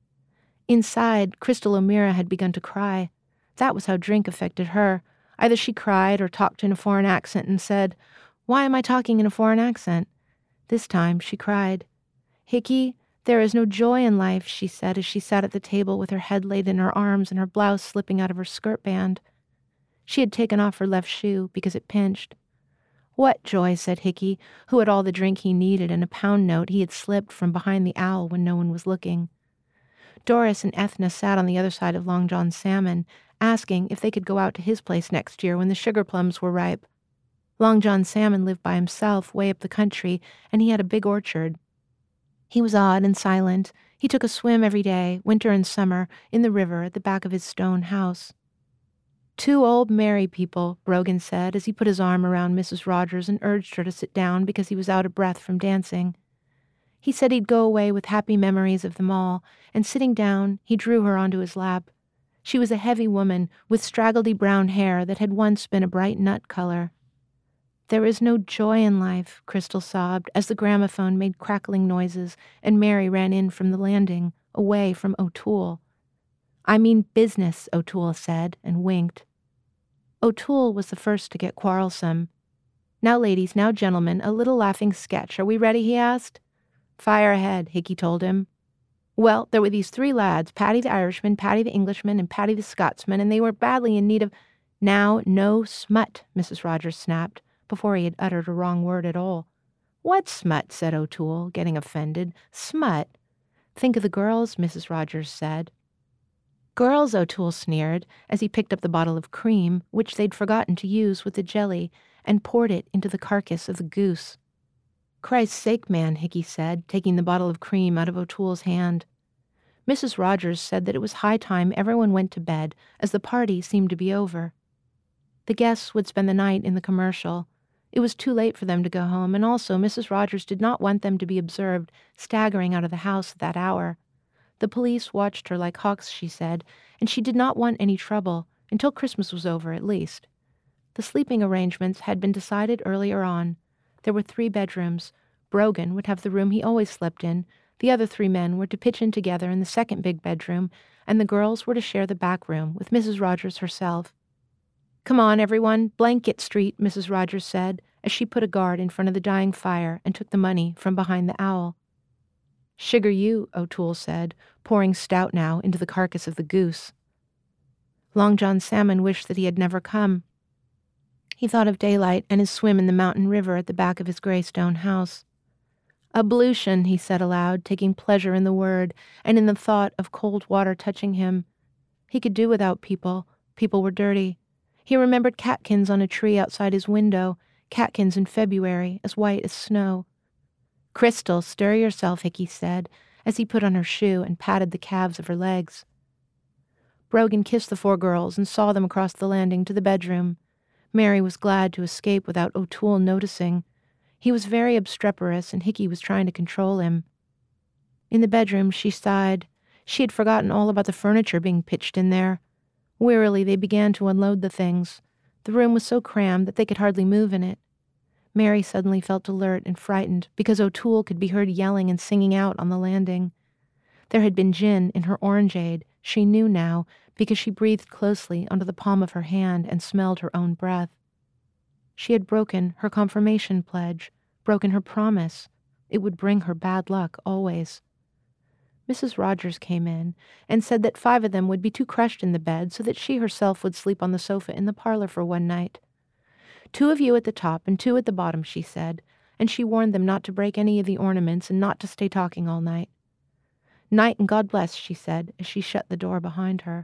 Speaker 2: Inside, Crystal O'Meara had begun to cry. That was how drink affected her. Either she cried or talked in a foreign accent and said, "Why am I talking in a foreign accent?" This time she cried. "Hickey, there is no joy in life," she said as she sat at the table with her head laid in her arms and her blouse slipping out of her skirt band. She had taken off her left shoe because it pinched. "What joy?" said Hickey, who had all the drink he needed and a pound note he had slipped from behind the owl when no one was looking. Doris and Ethna sat on the other side of Long John Salmon, asking if they could go out to his place next year when the sugar plums were ripe. Long John Salmon lived by himself way up the country, and he had a big orchard. He was odd and silent. He took a swim every day, winter and summer, in the river at the back of his stone house. "Two old merry people," Brogan said as he put his arm around Mrs. Rogers and urged her to sit down because he was out of breath from dancing. He said he'd go away with happy memories of them all, and sitting down, he drew her onto his lap. She was a heavy woman with straggledy brown hair that had once been a bright nut color. "There is no joy in life," Crystal sobbed as the gramophone made crackling noises and Mary ran in from the landing, away from O'Toole. "I mean business," O'Toole said, and winked. O'Toole was the first to get quarrelsome. "Now, ladies, now, gentlemen, a little laughing sketch. Are we ready?" he asked. "Fire ahead," Hickey told him. "Well, there were these three lads, Paddy the Irishman, Paddy the Englishman, and Paddy the Scotsman, and they were badly in need of—" "Now, no smut," Mrs. Rogers snapped, before he had uttered a wrong word at all. "What smut?" said O'Toole, getting offended. "Smut? Think of the girls," Mrs. Rogers said. "Girls," O'Toole sneered, as he picked up the bottle of cream, which they'd forgotten to use with the jelly, and poured it into the carcass of the goose. "Christ's sake, man," Hickey said, taking the bottle of cream out of O'Toole's hand. Mrs. Rogers said that it was high time everyone went to bed, as the party seemed to be over. The guests would spend the night in the commercial. It was too late for them to go home, and also Mrs. Rogers did not want them to be observed staggering out of the house at that hour. The police watched her like hawks, she said, and she did not want any trouble, until Christmas was over at least. The sleeping arrangements had been decided earlier on. There were 3 bedrooms. Brogan would have the room he always slept in. The other 3 men were to pitch in together in the second big bedroom, and the girls were to share the back room with Mrs. Rogers herself. "Come on, everyone, Blanket Street," Mrs. Rogers said, as she put a guard in front of the dying fire and took the money from behind the owl. "Sugar you," O'Toole said, pouring stout now into the carcass of the goose. Long John Salmon wished that he had never come. He thought of daylight and his swim in the mountain river at the back of his gray stone house. "Ablution," he said aloud, taking pleasure in the word and in the thought of cold water touching him. He could do without people. People were dirty. He remembered catkins on a tree outside his window, catkins in February, as white as snow. "Crystal, stir yourself," Hickey said, as he put on her shoe and patted the calves of her legs. Brogan kissed the 4 girls and saw them across the landing to the bedroom. Mary was glad to escape without O'Toole noticing. He was very obstreperous, and Hickey was trying to control him. In the bedroom, she sighed. She had forgotten all about the furniture being pitched in there. Wearily, they began to unload the things. The room was so crammed that they could hardly move in it. Mary suddenly felt alert and frightened because O'Toole could be heard yelling and singing out on the landing. There had been gin in her orangeade, she knew now, because she breathed closely onto the palm of her hand and smelled her own breath. She had broken her confirmation pledge, broken her promise. It would bring her bad luck always. Mrs. Rogers came in and said that 5 of them would be too crushed in the bed so that she herself would sleep on the sofa in the parlor for one night. 2 of you at the top and 2 at the bottom, she said, and she warned them not to break any of the ornaments and not to stay talking all night. "Night and God bless," she said as she shut the door behind her.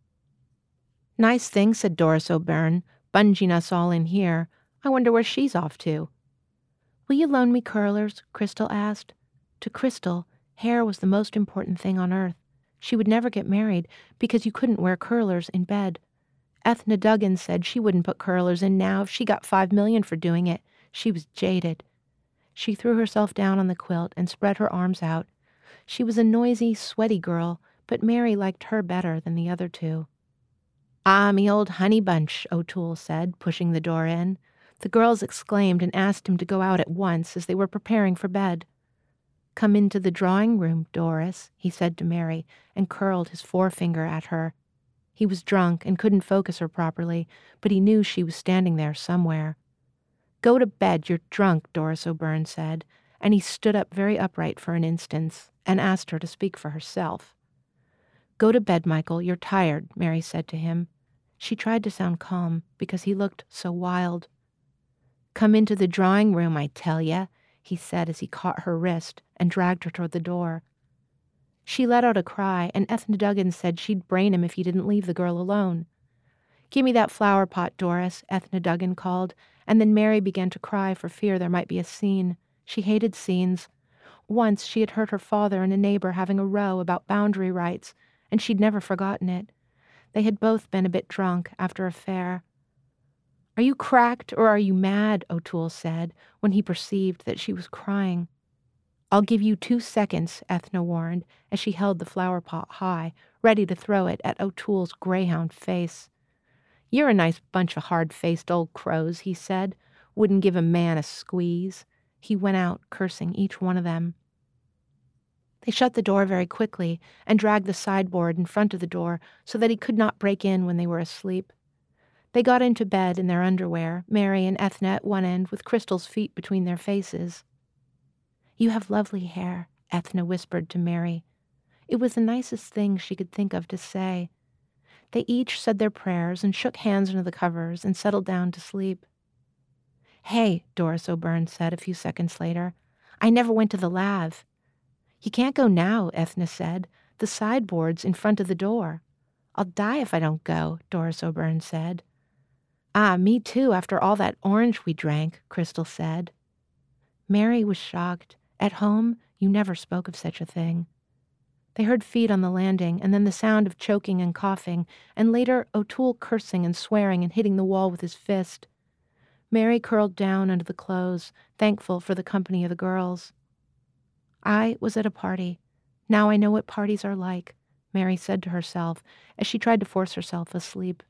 Speaker 2: "Nice thing," said Doris O'Byrne, bunging us all in here. "I wonder where she's off to." "Will you loan me curlers?" Crystal asked. To Crystal, hair was the most important thing on earth. She would never get married because you couldn't wear curlers in bed. Ethna Duggan said she wouldn't put curlers in now if she got $5 million for doing it. She was jaded. She threw herself down on the quilt and spread her arms out. She was a noisy, sweaty girl, but Mary liked her better than the other two. "Ah, me old honey bunch," O'Toole said, pushing the door in. The girls exclaimed and asked him to go out at once as they were preparing for bed. "Come into the drawing room, Doris," he said to Mary, and curled his forefinger at her. He was drunk and couldn't focus her properly, but he knew she was standing there somewhere. "Go to bed, you're drunk," Doris O'Byrne said, and he stood up very upright for an instant and asked her to speak for herself. "Go to bed, Michael, you're tired," Mary said to him. She tried to sound calm because he looked so wild. "Come into the drawing room, I tell ya," he said as he caught her wrist and dragged her toward the door. She let out a cry, and Ethna Duggan said she'd brain him if he didn't leave the girl alone. "Give me that flower pot, Doris," Ethna Duggan called, and then Mary began to cry for fear there might be a scene. She hated scenes. Once she had heard her father and a neighbor having a row about boundary rights, and she'd never forgotten it. They had both been a bit drunk after a fair. "Are you cracked or are you mad?" O'Toole said, when he perceived that she was crying. "I'll give you 2 seconds," Ethna warned, as she held the flower pot high, ready to throw it at O'Toole's greyhound face. "You're a nice bunch of hard-faced old crows," he said. "Wouldn't give a man a squeeze." He went out, cursing each one of them. They shut the door very quickly and dragged the sideboard in front of the door so that he could not break in when they were asleep. They got into bed in their underwear, Mary and Ethna at one end with Crystal's feet between their faces. "You have lovely hair," Ethna whispered to Mary. It was the nicest thing she could think of to say. They each said their prayers and shook hands under the covers and settled down to sleep. "Hey," Doris O'Byrne said a few seconds later, "I never went to the lav." "You can't go now," Ethna said. "The sideboard's in front of the door." "I'll die if I don't go," Doris O'Byrne said. "Ah, me too, after all that orange we drank," Crystal said. Mary was shocked. At home, you never spoke of such a thing. They heard feet on the landing, and then the sound of choking and coughing, and later O'Toole cursing and swearing and hitting the wall with his fist. Mary curled down under the clothes, thankful for the company of the girls. "I was at a party. Now I know what parties are like," Mary said to herself as she tried to force herself asleep.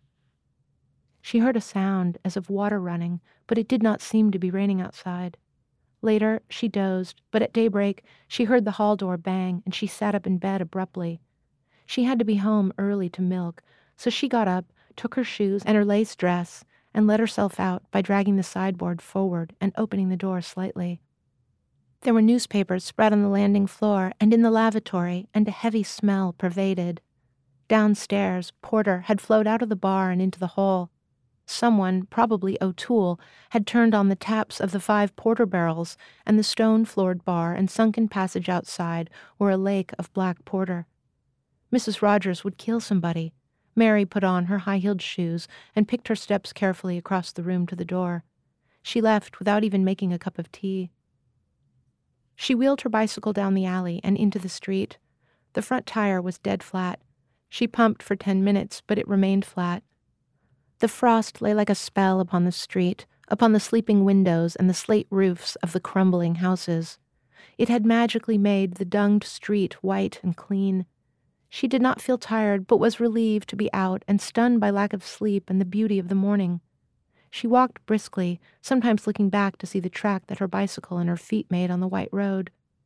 Speaker 2: She heard a sound as of water running, but it did not seem to be raining outside. Later, she dozed, but at daybreak, she heard the hall door bang, and she sat up in bed abruptly. She had to be home early to milk, so she got up, took her shoes and her lace dress, and let herself out by dragging the sideboard forward and opening the door slightly. There were newspapers spread on the landing floor and in the lavatory, and a heavy smell pervaded. Downstairs, Porter had flowed out of the bar and into the hall. Someone, probably O'Toole, had turned on the taps of the 5 porter barrels, and the stone-floored bar and sunken passage outside were a lake of black porter. Mrs. Rogers would kill somebody. Mary put on her high-heeled shoes and picked her steps carefully across the room to the door. She left without even making a cup of tea. She wheeled her bicycle down the alley and into the street. The front tire was dead flat. She pumped for 10 minutes, but it remained flat. The frost lay like a spell upon the street, upon the sleeping windows and the slate roofs of the crumbling houses. It had magically made the dunged street white and clean. She did not feel tired, but was relieved to be out and stunned by lack of sleep and the beauty of the morning. She walked briskly, sometimes looking back to see the track that her bicycle and her feet made on the white road.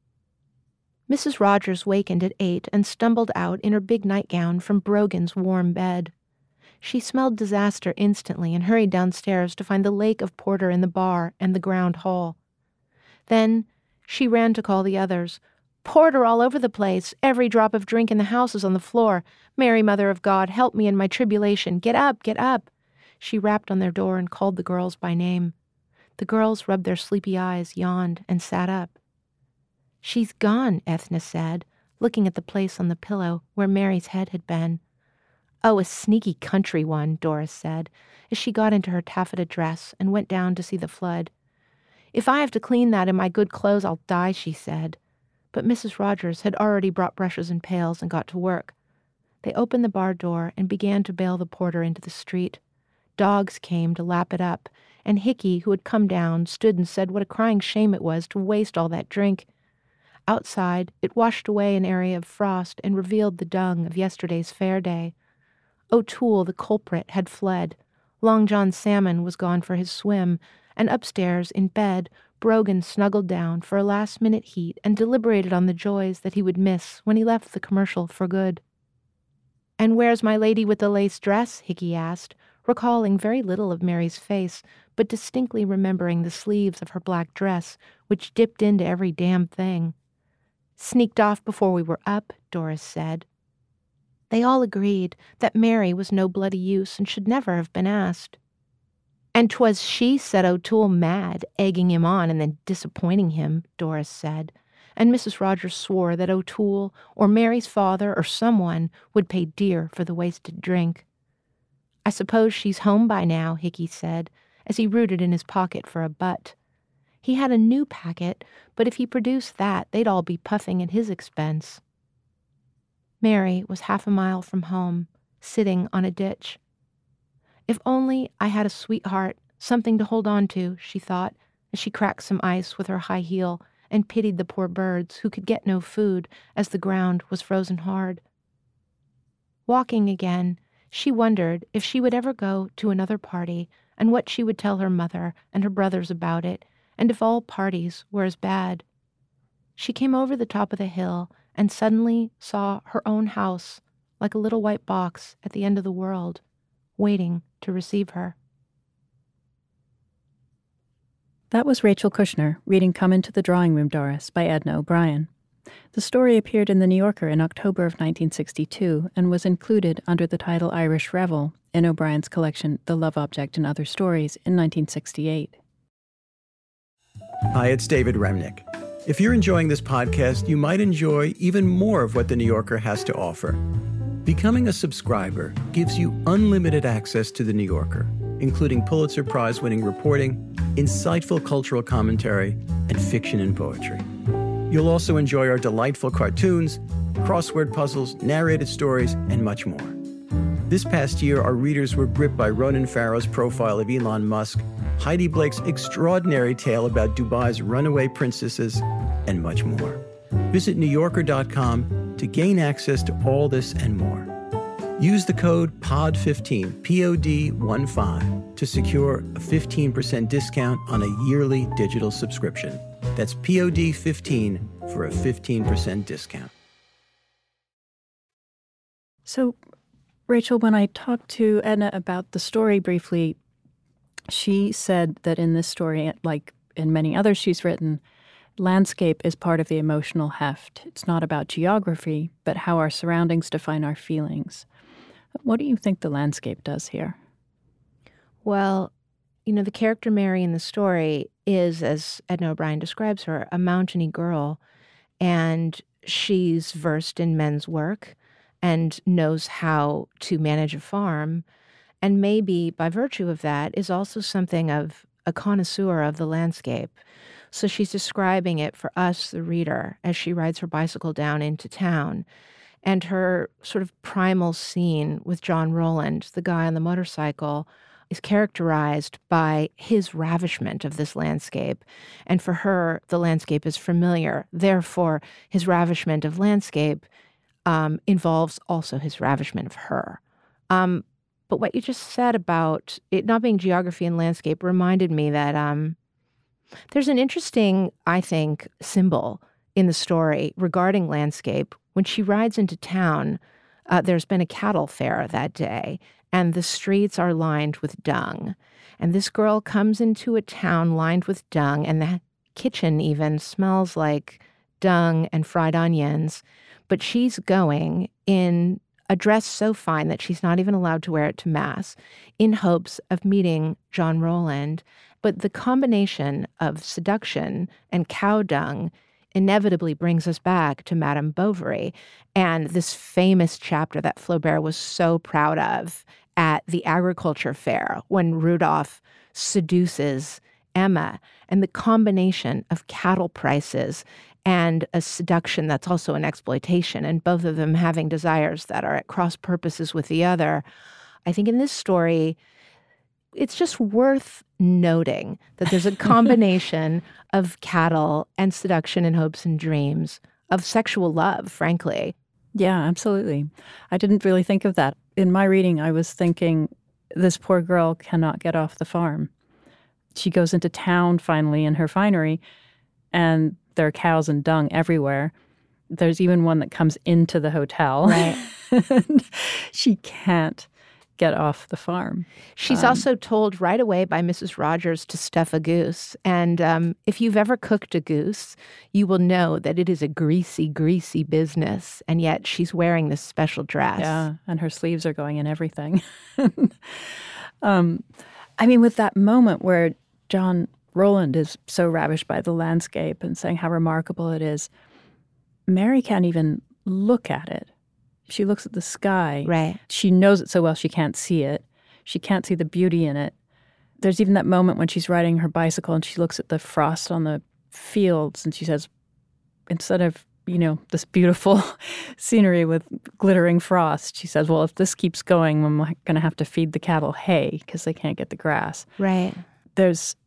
Speaker 2: Mrs. Rogers wakened at 8 and stumbled out in her big nightgown from Brogan's warm bed. She smelled disaster instantly and hurried downstairs to find the lake of porter in the bar and the ground hall. Then she ran to call the others. "Porter all over the place. Every drop of drink in the house is on the floor. Mary, Mother of God, help me in my tribulation. Get up, get up." She rapped on their door and called the girls by name. The girls rubbed their sleepy eyes, yawned, and sat up. "She's gone," Ethna said, looking at the place on the pillow where Mary's head had been. "Oh, a sneaky country one," Doris said, as she got into her taffeta dress and went down to see the flood. "If I have to clean that in my good clothes, I'll die," she said. But Mrs. Rogers had already brought brushes and pails and got to work. They opened the bar door and began to bail the porter into the street. Dogs came to lap it up, and Hickey, who had come down, stood and said what a crying shame it was to waste all that drink. Outside, it washed away an area of frost and revealed the dung of yesterday's fair day. O'Toole, the culprit, had fled. Long John Salmon was gone for his swim, and upstairs, in bed, Brogan snuggled down for a last-minute heat and deliberated on the joys that he would miss when he left the commercial for good. "And where's my lady with the lace dress?" Hickey asked, recalling very little of Mary's face, but distinctly remembering the sleeves of her black dress, which dipped into every damn thing. "Sneaked off before we were up," Doris said. They all agreed that Mary was no bloody use and should never have been asked. "And 'twas she set O'Toole mad, egging him on and then disappointing him," Doris said, and Mrs. Rogers swore that O'Toole or Mary's father or someone would pay dear for the wasted drink. "I suppose she's home by now," Hickey said, as he rooted in his pocket for a butt. He had a new packet, but if he produced that, they'd all be puffing at his expense. Mary was 1/2 mile from home, sitting on a ditch. "If only I had a sweetheart, something to hold on to," she thought, as she cracked some ice with her high heel and pitied the poor birds who could get no food as the ground was frozen hard. Walking again, she wondered if she would ever go to another party and what she would tell her mother and her brothers about it, and if all parties were as bad. She came over the top of the hill and suddenly saw her own house, like a little white box at the end of the world, waiting to receive her.
Speaker 1: That was Rachel Kushner reading Come Into the Drawing Room, Doris by Edna O'Brien. The story appeared in The New Yorker in October of 1962 and was included under the title Irish Revel in O'Brien's collection The Love Object and Other Stories in 1968.
Speaker 3: Hi, it's David Remnick. If you're enjoying this podcast, you might enjoy even more of what The New Yorker has to offer. Becoming a subscriber gives you unlimited access to The New Yorker, including Pulitzer Prize-winning reporting, insightful cultural commentary, and fiction and poetry. You'll also enjoy our delightful cartoons, crossword puzzles, narrated stories, and much more. This past year, our readers were gripped by Ronan Farrow's profile of Elon Musk, Heidi Blake's extraordinary tale about Dubai's runaway princesses, and much more. Visit NewYorker.com to gain access to all this and more. Use the code POD15, POD15, to secure a 15% discount on a yearly digital subscription. That's POD15 for a 15% discount.
Speaker 1: So, Rachel, when I talked to Edna about the story briefly, she said that in this story, like in many others she's written, landscape is part of the emotional heft. It's not about geography, but how our surroundings define our feelings. What do you think the landscape does here?
Speaker 2: Well, the character Mary in the story is, as Edna O'Brien describes her, a mountainy girl, and she's versed in men's work and knows how to manage a farm, and maybe by virtue of that is also something of a connoisseur of the landscape. So she's describing it for us, the reader, as she rides her bicycle down into town. And her sort of primal scene with John Rowland, the guy on the motorcycle, is characterized by his ravishment of this landscape. And for her, the landscape is familiar. Therefore, his ravishment of landscape involves also his ravishment of her. But what you just said about it not being geography and landscape reminded me that there's an interesting, I think, symbol in the story regarding landscape. When she rides into town, there's been a cattle fair that day, and the streets are lined with dung. And this girl comes into a town lined with dung, and the kitchen even smells like dung and fried onions. But she's going in a dress so fine that she's not even allowed to wear it to Mass, in hopes of meeting John Rowland. But the combination of seduction and cow dung inevitably brings us back to Madame Bovary and this famous chapter that Flaubert was so proud of at the agriculture fair when Rudolph seduces Emma, and the combination of cattle prices and a seduction that's also an exploitation, and both of them having desires that are at cross purposes with the other. I think in this story, it's just worth noting that there's a combination of cattle and seduction and hopes and dreams, of sexual love, frankly.
Speaker 1: Yeah, absolutely. I didn't really think of that. In my reading, I was thinking this poor girl cannot get off the farm. She goes into town finally in her finery, and there are cows and dung everywhere. There's even one that comes into the hotel.
Speaker 2: Right.
Speaker 1: She can't get off the farm.
Speaker 2: She's also told right away by Mrs. Rogers to stuff a goose. And if you've ever cooked a goose, you will know that it is a greasy, greasy business. And yet she's wearing this special dress.
Speaker 1: Yeah, and her sleeves are going in everything. I mean, with that moment where John Rowland is so ravished by the landscape and saying how remarkable it is, Mary can't even look at it. She looks at the sky.
Speaker 2: Right.
Speaker 1: She knows it so well she can't see it. She can't see the beauty in it. There's even that moment when she's riding her bicycle and she looks at the frost on the fields and she says, instead of, this beautiful scenery with glittering frost, she says, well, if this keeps going, I'm going to have to feed the cattle hay because they can't get the grass.
Speaker 2: Right.
Speaker 1: There's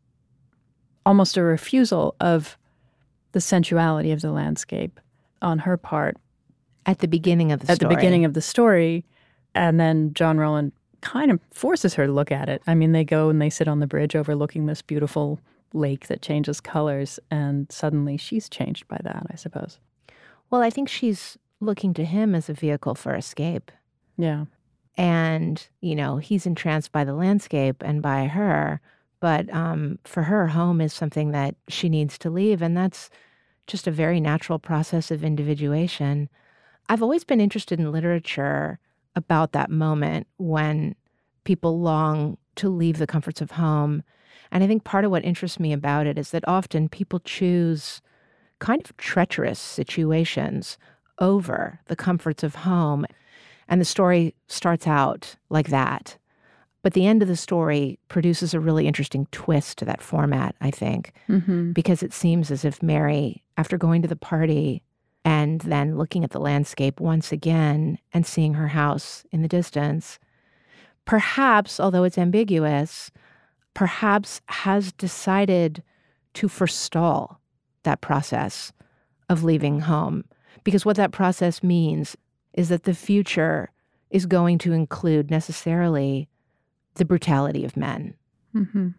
Speaker 1: almost a refusal of the sensuality of the landscape on her part.
Speaker 2: At the beginning of the story.
Speaker 1: At the beginning of the story. And then John Rowland kind of forces her to look at it. I mean, they go and they sit on the bridge overlooking this beautiful lake that changes colors, and suddenly she's changed by that, I suppose.
Speaker 2: Well, I think she's looking to him as a vehicle for escape.
Speaker 1: Yeah.
Speaker 2: And, he's entranced by the landscape and by her. But for her, home is something that she needs to leave. And that's just a very natural process of individuation. I've always been interested in literature about that moment when people long to leave the comforts of home. And I think part of what interests me about it is that often people choose kind of treacherous situations over the comforts of home. And the story starts out like that. But the end of the story produces a really interesting twist to that format, I think, because it seems as if Mary, after going to the party and then looking at the landscape once again and seeing her house in the distance, perhaps, although it's ambiguous, perhaps has decided to forestall that process of leaving home. Because what that process means is that the future is going to include necessarily the brutality of men.
Speaker 1: Mm-hmm.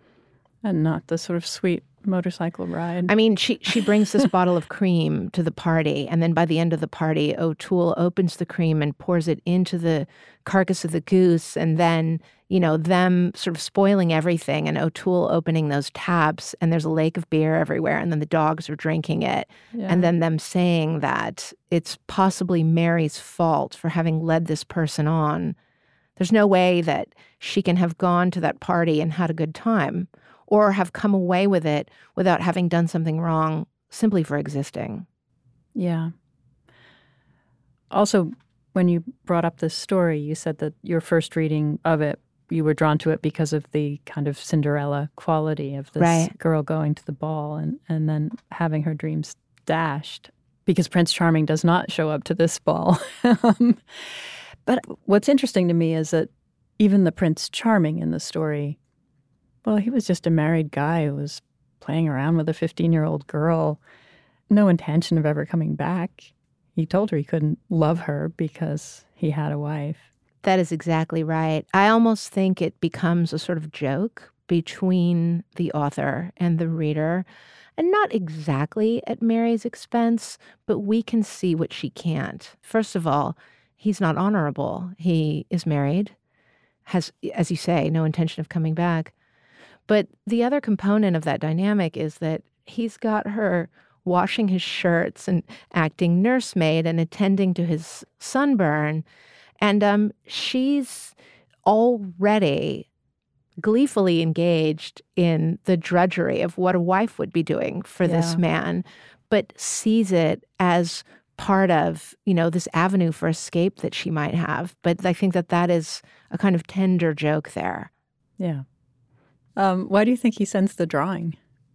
Speaker 1: And not the sort of sweet motorcycle ride.
Speaker 2: I mean, she brings this bottle of cream to the party, and then by the end of the party, O'Toole opens the cream and pours it into the carcass of the goose, and then, them sort of spoiling everything, and O'Toole opening those taps, and there's a lake of beer everywhere, and then the dogs are drinking it, and then them saying that it's possibly Mary's fault for having led this person on. There's no way that she can have gone to that party and had a good time, or have come away with it without having done something wrong simply for existing.
Speaker 1: Yeah. Also, when you brought up this story, you said that your first reading of it, you were drawn to it because of the kind of Cinderella quality of this girl going to the ball and then having her dreams dashed, because Prince Charming does not show up to this ball. But what's interesting to me is that even the Prince Charming in the story, well, he was just a married guy who was playing around with a 15-year-old girl. No intention of ever coming back. He told her he couldn't love her because he had a wife.
Speaker 2: That is exactly right. I almost think it becomes a sort of joke between the author and the reader, and not exactly at Mary's expense, but we can see what she can't. First of all, he's not honorable. He is married, has, as you say, no intention of coming back. But the other component of that dynamic is that he's got her washing his shirts and acting nursemaid and attending to his sunburn. And she's already gleefully engaged in the drudgery of what a wife would be doing for this man, but sees it as part of, this avenue for escape that she might have. But I think that is a kind of tender joke there.
Speaker 1: Yeah. Why do you think he sends the drawing?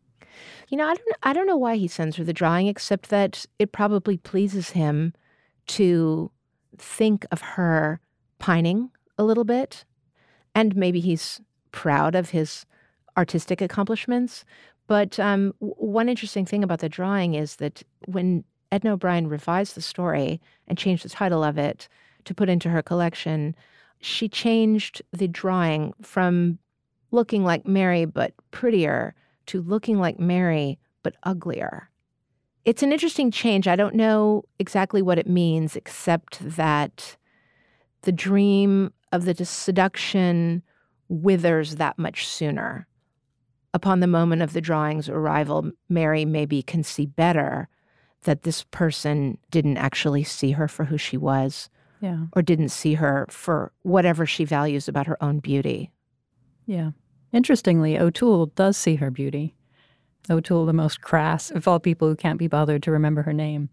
Speaker 2: I don't know why he sends her the drawing, except that it probably pleases him to think of her pining a little bit. And maybe he's proud of his artistic accomplishments. But one interesting thing about the drawing is that when Edna O'Brien revised the story and changed the title of it to put into her collection, she changed the drawing from looking like Mary but prettier to looking like Mary but uglier. It's an interesting change. I don't know exactly what it means, except that the dream of the seduction withers that much sooner. Upon the moment of the drawing's arrival, Mary maybe can see better that this person didn't actually see her for who she was, or didn't see her for whatever she values about her own beauty.
Speaker 1: Yeah. Interestingly, O'Toole does see her beauty. O'Toole, the most crass of all people who can't be bothered to remember her name.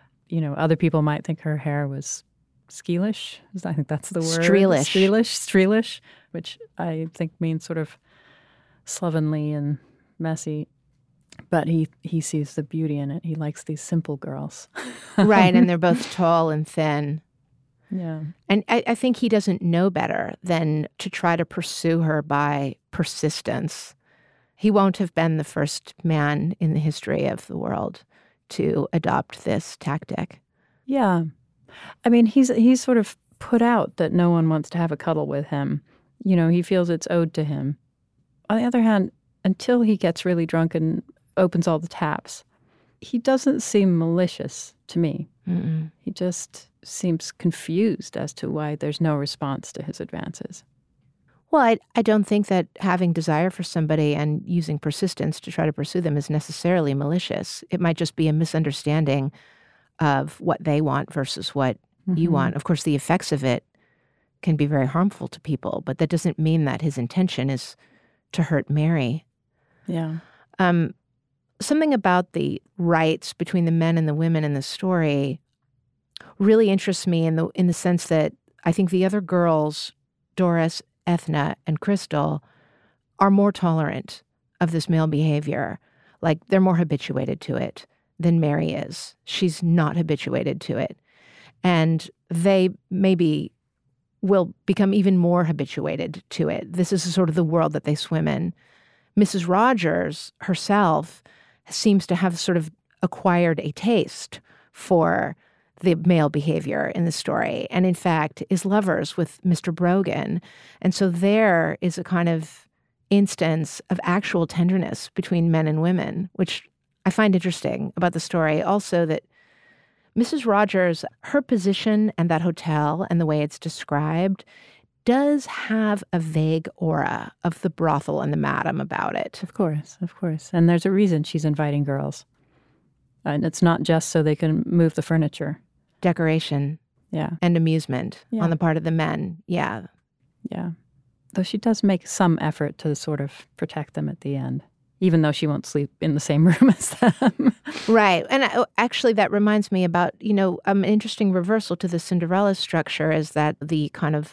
Speaker 1: Other people might think her hair was skeelish. I think that's the word. Streelish, which I think means sort of slovenly and messy. But he sees the beauty in it. He likes these simple girls.
Speaker 2: Right, and they're both tall and thin.
Speaker 1: Yeah.
Speaker 2: And I think he doesn't know better than to try to pursue her by persistence. He won't have been the first man in the history of the world to adopt this tactic.
Speaker 1: Yeah. I mean, he's sort of put out that no one wants to have a cuddle with him. He feels it's owed to him. On the other hand, until he gets really drunk and opens all the taps, he doesn't seem malicious to me.
Speaker 2: Mm-mm.
Speaker 1: He just seems confused as to why there's no response to his advances.
Speaker 2: Well, I don't think that having desire for somebody and using persistence to try to pursue them is necessarily malicious. It might just be a misunderstanding of what they want versus what you want. Of course, the effects of it can be very harmful to people, but that doesn't mean that his intention is to hurt Mary.
Speaker 1: Yeah.
Speaker 2: Something about the rights between the men and the women in the story really interests me in the sense that I think the other girls, Doris, Ethna, and Crystal, are more tolerant of this male behavior. Like, they're more habituated to it than Mary is. She's not habituated to it. And they maybe will become even more habituated to it. This is sort of the world that they swim in. Mrs. Rogers herself seems to have sort of acquired a taste for the male behavior in the story, and in fact is lovers with Mr. Brogan. And so there is a kind of instance of actual tenderness between men and women, which I find interesting about the story. Also that Mrs. Rogers, her position and that hotel and the way it's described does have a vague aura of the brothel and the madam about it.
Speaker 1: Of course. And there's a reason she's inviting girls. And it's not just so they can move the furniture.
Speaker 2: Decoration.
Speaker 1: Yeah.
Speaker 2: And amusement on the part of the men. Yeah.
Speaker 1: Yeah. Though she does make some effort to sort of protect them at the end, even though she won't sleep in the same room as them.
Speaker 2: Right. And actually that reminds me about, an interesting reversal to the Cinderella structure is that the kind of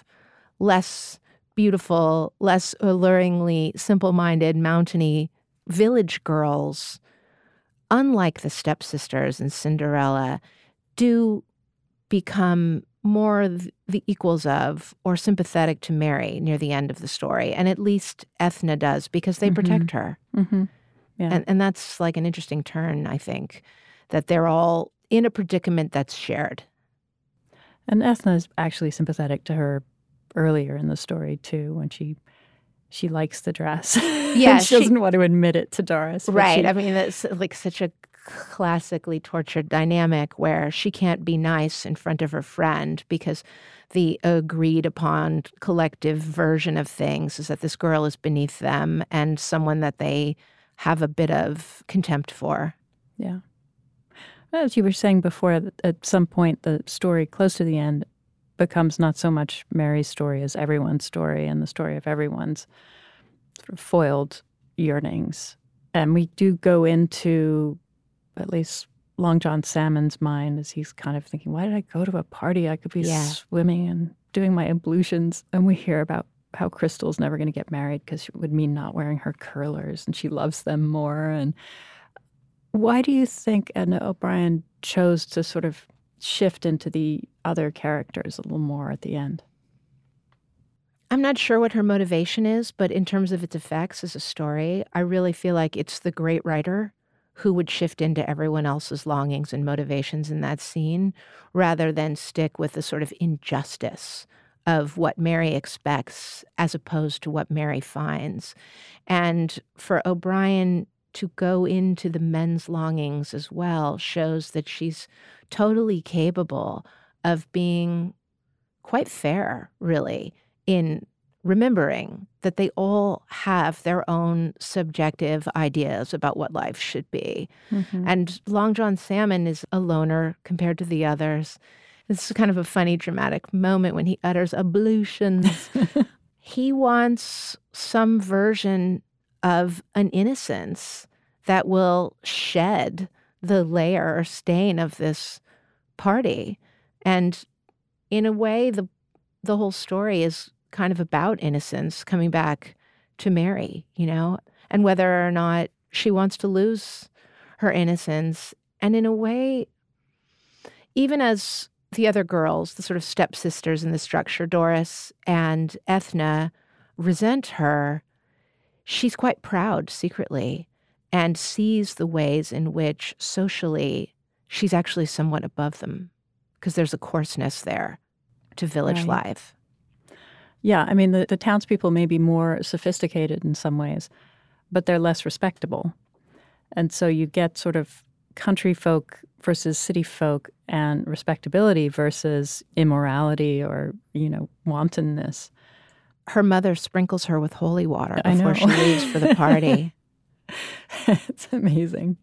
Speaker 2: less beautiful, less alluringly simple-minded, mountainy village girls, unlike the stepsisters in Cinderella, do become more the equals of or sympathetic to Mary near the end of the story. And at least Ethna does, because they protect her.
Speaker 1: Mm-hmm. Yeah.
Speaker 2: And that's like an interesting turn, I think, that they're all in a predicament that's shared.
Speaker 1: And Ethna is actually sympathetic to her earlier in the story, too, when she likes the dress.
Speaker 2: Yeah.
Speaker 1: She doesn't want to admit it to Doris.
Speaker 2: Right. I mean, that's like such a classically tortured dynamic where she can't be nice in front of her friend because the agreed upon collective version of things is that this girl is beneath them and someone that they have a bit of contempt for.
Speaker 1: Yeah. As you were saying before, at some point the story close to the end becomes not so much Mary's story as everyone's story and the story of everyone's sort of foiled yearnings. And we do go into at least Long John Salmon's mind as he's kind of thinking, why did I go to a party? I could be swimming and doing my ablutions. And we hear about how Crystal's never going to get married because it would mean not wearing her curlers, and she loves them more. And why do you think Edna O'Brien chose to sort of shift into the other characters a little more at the end?
Speaker 2: I'm not sure what her motivation is, but in terms of its effects as a story, I really feel like it's the great writer who would shift into everyone else's longings and motivations in that scene rather than stick with the sort of injustice of what Mary expects as opposed to what Mary finds. And for O'Brien to go into the men's longings as well shows that she's totally capable of being quite fair, really, in remembering that they all have their own subjective ideas about what life should be.
Speaker 1: Mm-hmm.
Speaker 2: And Long John Salmon is a loner compared to the others. This is kind of a funny, dramatic moment when he utters ablutions. He wants some version of an innocence that will shed the layer or stain of this party. And in a way, the whole story is kind of about innocence coming back to Mary, you know, and whether or not she wants to lose her innocence. And in a way, even as the other girls, the sort of stepsisters in the structure, Doris and Ethna, resent her, she's quite proud secretly and sees the ways in which socially she's actually somewhat above them because there's a coarseness there to village life.
Speaker 1: Yeah, I mean, the townspeople may be more sophisticated in some ways, but they're less respectable. And so you get sort of country folk versus city folk and respectability versus immorality or, you know, wantonness.
Speaker 2: Her mother sprinkles her with holy water before she leaves for the party.
Speaker 1: It's amazing.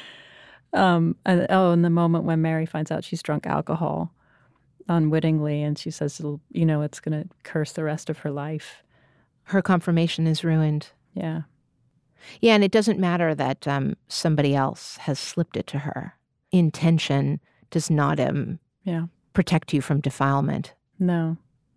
Speaker 1: And the moment when Mary finds out she's drunk alcohol unwittingly, and she says, you know, it's going to curse the rest of her life.
Speaker 2: Her confirmation is ruined.
Speaker 1: Yeah.
Speaker 2: Yeah, and it doesn't matter that somebody else has slipped it to her. Intention does not protect you from defilement.
Speaker 1: No.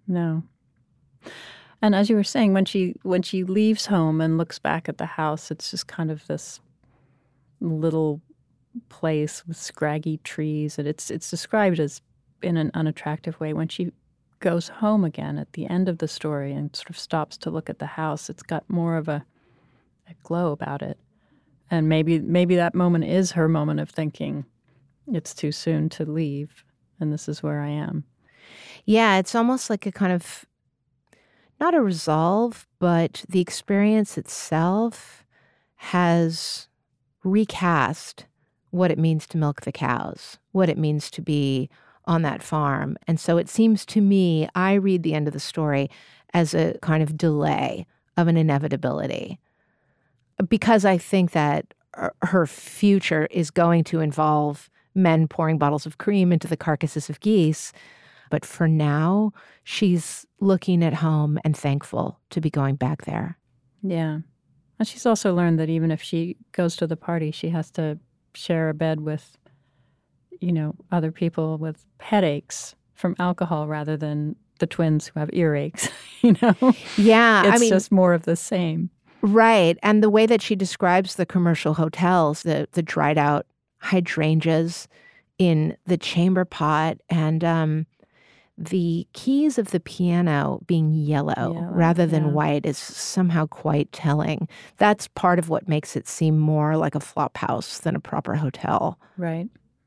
Speaker 1: And as you were saying, when she leaves home and looks back at the house, it's just kind of this little place with scraggy trees, and it's described as in an unattractive way. When she goes home again at the end of the story and sort of stops to look at the house, it's got more of a glow about it. And maybe that moment is her moment of thinking, it's too soon to leave, and this is where I am.
Speaker 2: Yeah, it's almost like a kind of, not a resolve, but the experience itself has recast what it means to milk the cows, what it means to be on that farm. And so it seems to me, I read the end of the story as a kind of delay of an inevitability. Because I think that her future is going to involve men pouring bottles of cream into the carcasses of geese. But for now, she's looking at home and thankful to be going back there.
Speaker 1: Yeah. And she's also learned that even if she goes to the party, she has to share a bed with, you know, other people with headaches from alcohol rather than the twins who have earaches, you know?
Speaker 2: Yeah.
Speaker 1: It's just more of the same.
Speaker 2: Right. And the way that she describes the commercial hotels, the dried out hydrangeas in the chamber pot and the keys of the piano being yellow rather than white is somehow quite telling. That's part of what makes it seem more like a flop house than a proper hotel.
Speaker 1: Right.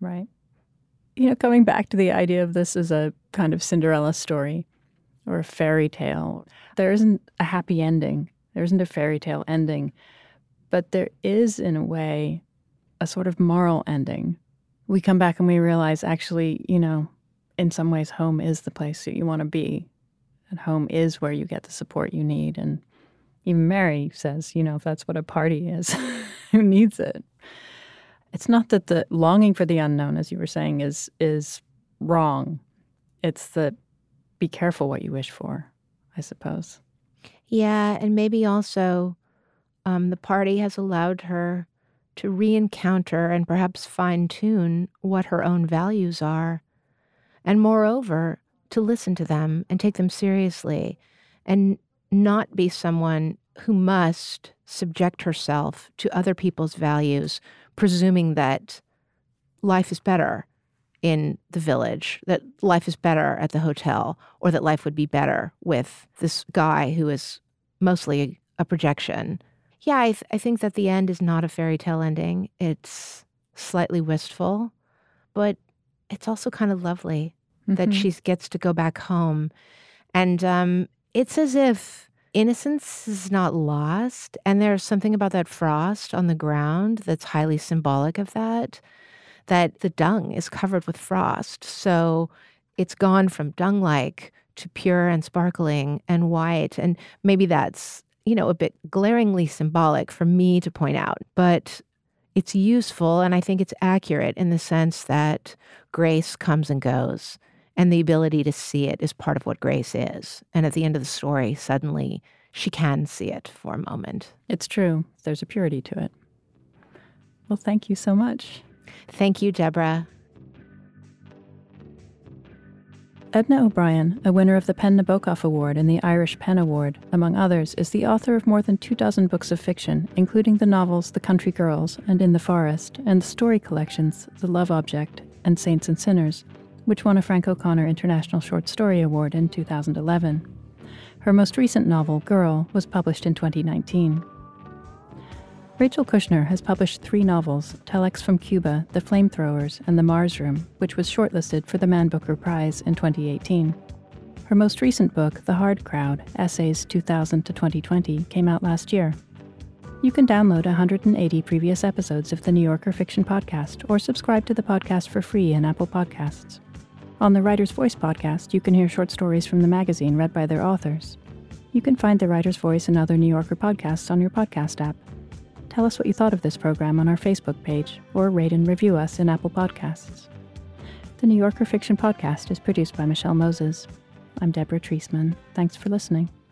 Speaker 1: You know, coming back to the idea of this as a kind of Cinderella story or a fairy tale, there isn't a happy ending. There isn't a fairy tale ending. But there is, in a way, a sort of moral ending. We come back and we realize, actually, you know, in some ways, home is the place that you want to be. And home is where you get the support you need. And even Mary says, you know, if that's what a party is, who needs it? It's not that the longing for the unknown, as you were saying, is wrong. It's the be careful what you wish for, I suppose.
Speaker 2: Yeah, and maybe also the party has allowed her to re-encounter and perhaps fine-tune what her own values are. And moreover, to listen to them and take them seriously and not be someone who must subject herself to other people's values, presuming that life is better in the village, that life is better at the hotel, or that life would be better with this guy who is mostly a projection. Yeah, I think that the end is not a fairy tale ending. It's slightly wistful, but it's also kind of lovely that she gets to go back home. And it's as if innocence is not lost, and there's something about that frost on the ground that's highly symbolic of that the dung is covered with frost. So it's gone from dung-like to pure and sparkling and white. And maybe that's, a bit glaringly symbolic for me to point out. But it's useful, and I think it's accurate in the sense that grace comes and goes. And the ability to see it is part of what grace is. And at the end of the story, suddenly she can see it for a moment.
Speaker 1: It's true. There's a purity to it. Well, thank you so much.
Speaker 2: Thank you, Deborah.
Speaker 1: Edna O'Brien, a winner of the PEN Nabokov Award and the Irish PEN Award, among others, is the author of more than 24 books of fiction, including the novels The Country Girls and In the Forest, and the story collections The Love Object and Saints and Sinners, which won a Frank O'Connor International Short Story Award in 2011. Her most recent novel, Girl, was published in 2019. Rachel Kushner has published 3 novels, Telex from Cuba, The Flamethrowers, and The Mars Room, which was shortlisted for the Man Booker Prize in 2018. Her most recent book, The Hard Crowd, Essays 2000 to 2020, came out last year. You can download 180 previous episodes of the New Yorker Fiction Podcast or subscribe to the podcast for free in Apple Podcasts. On the Writer's Voice podcast, you can hear short stories from the magazine read by their authors. You can find the Writer's Voice and other New Yorker podcasts on your podcast app. Tell us what you thought of this program on our Facebook page, or rate and review us in Apple Podcasts. The New Yorker Fiction Podcast is produced by Michelle Moses. I'm Deborah Treisman. Thanks for listening.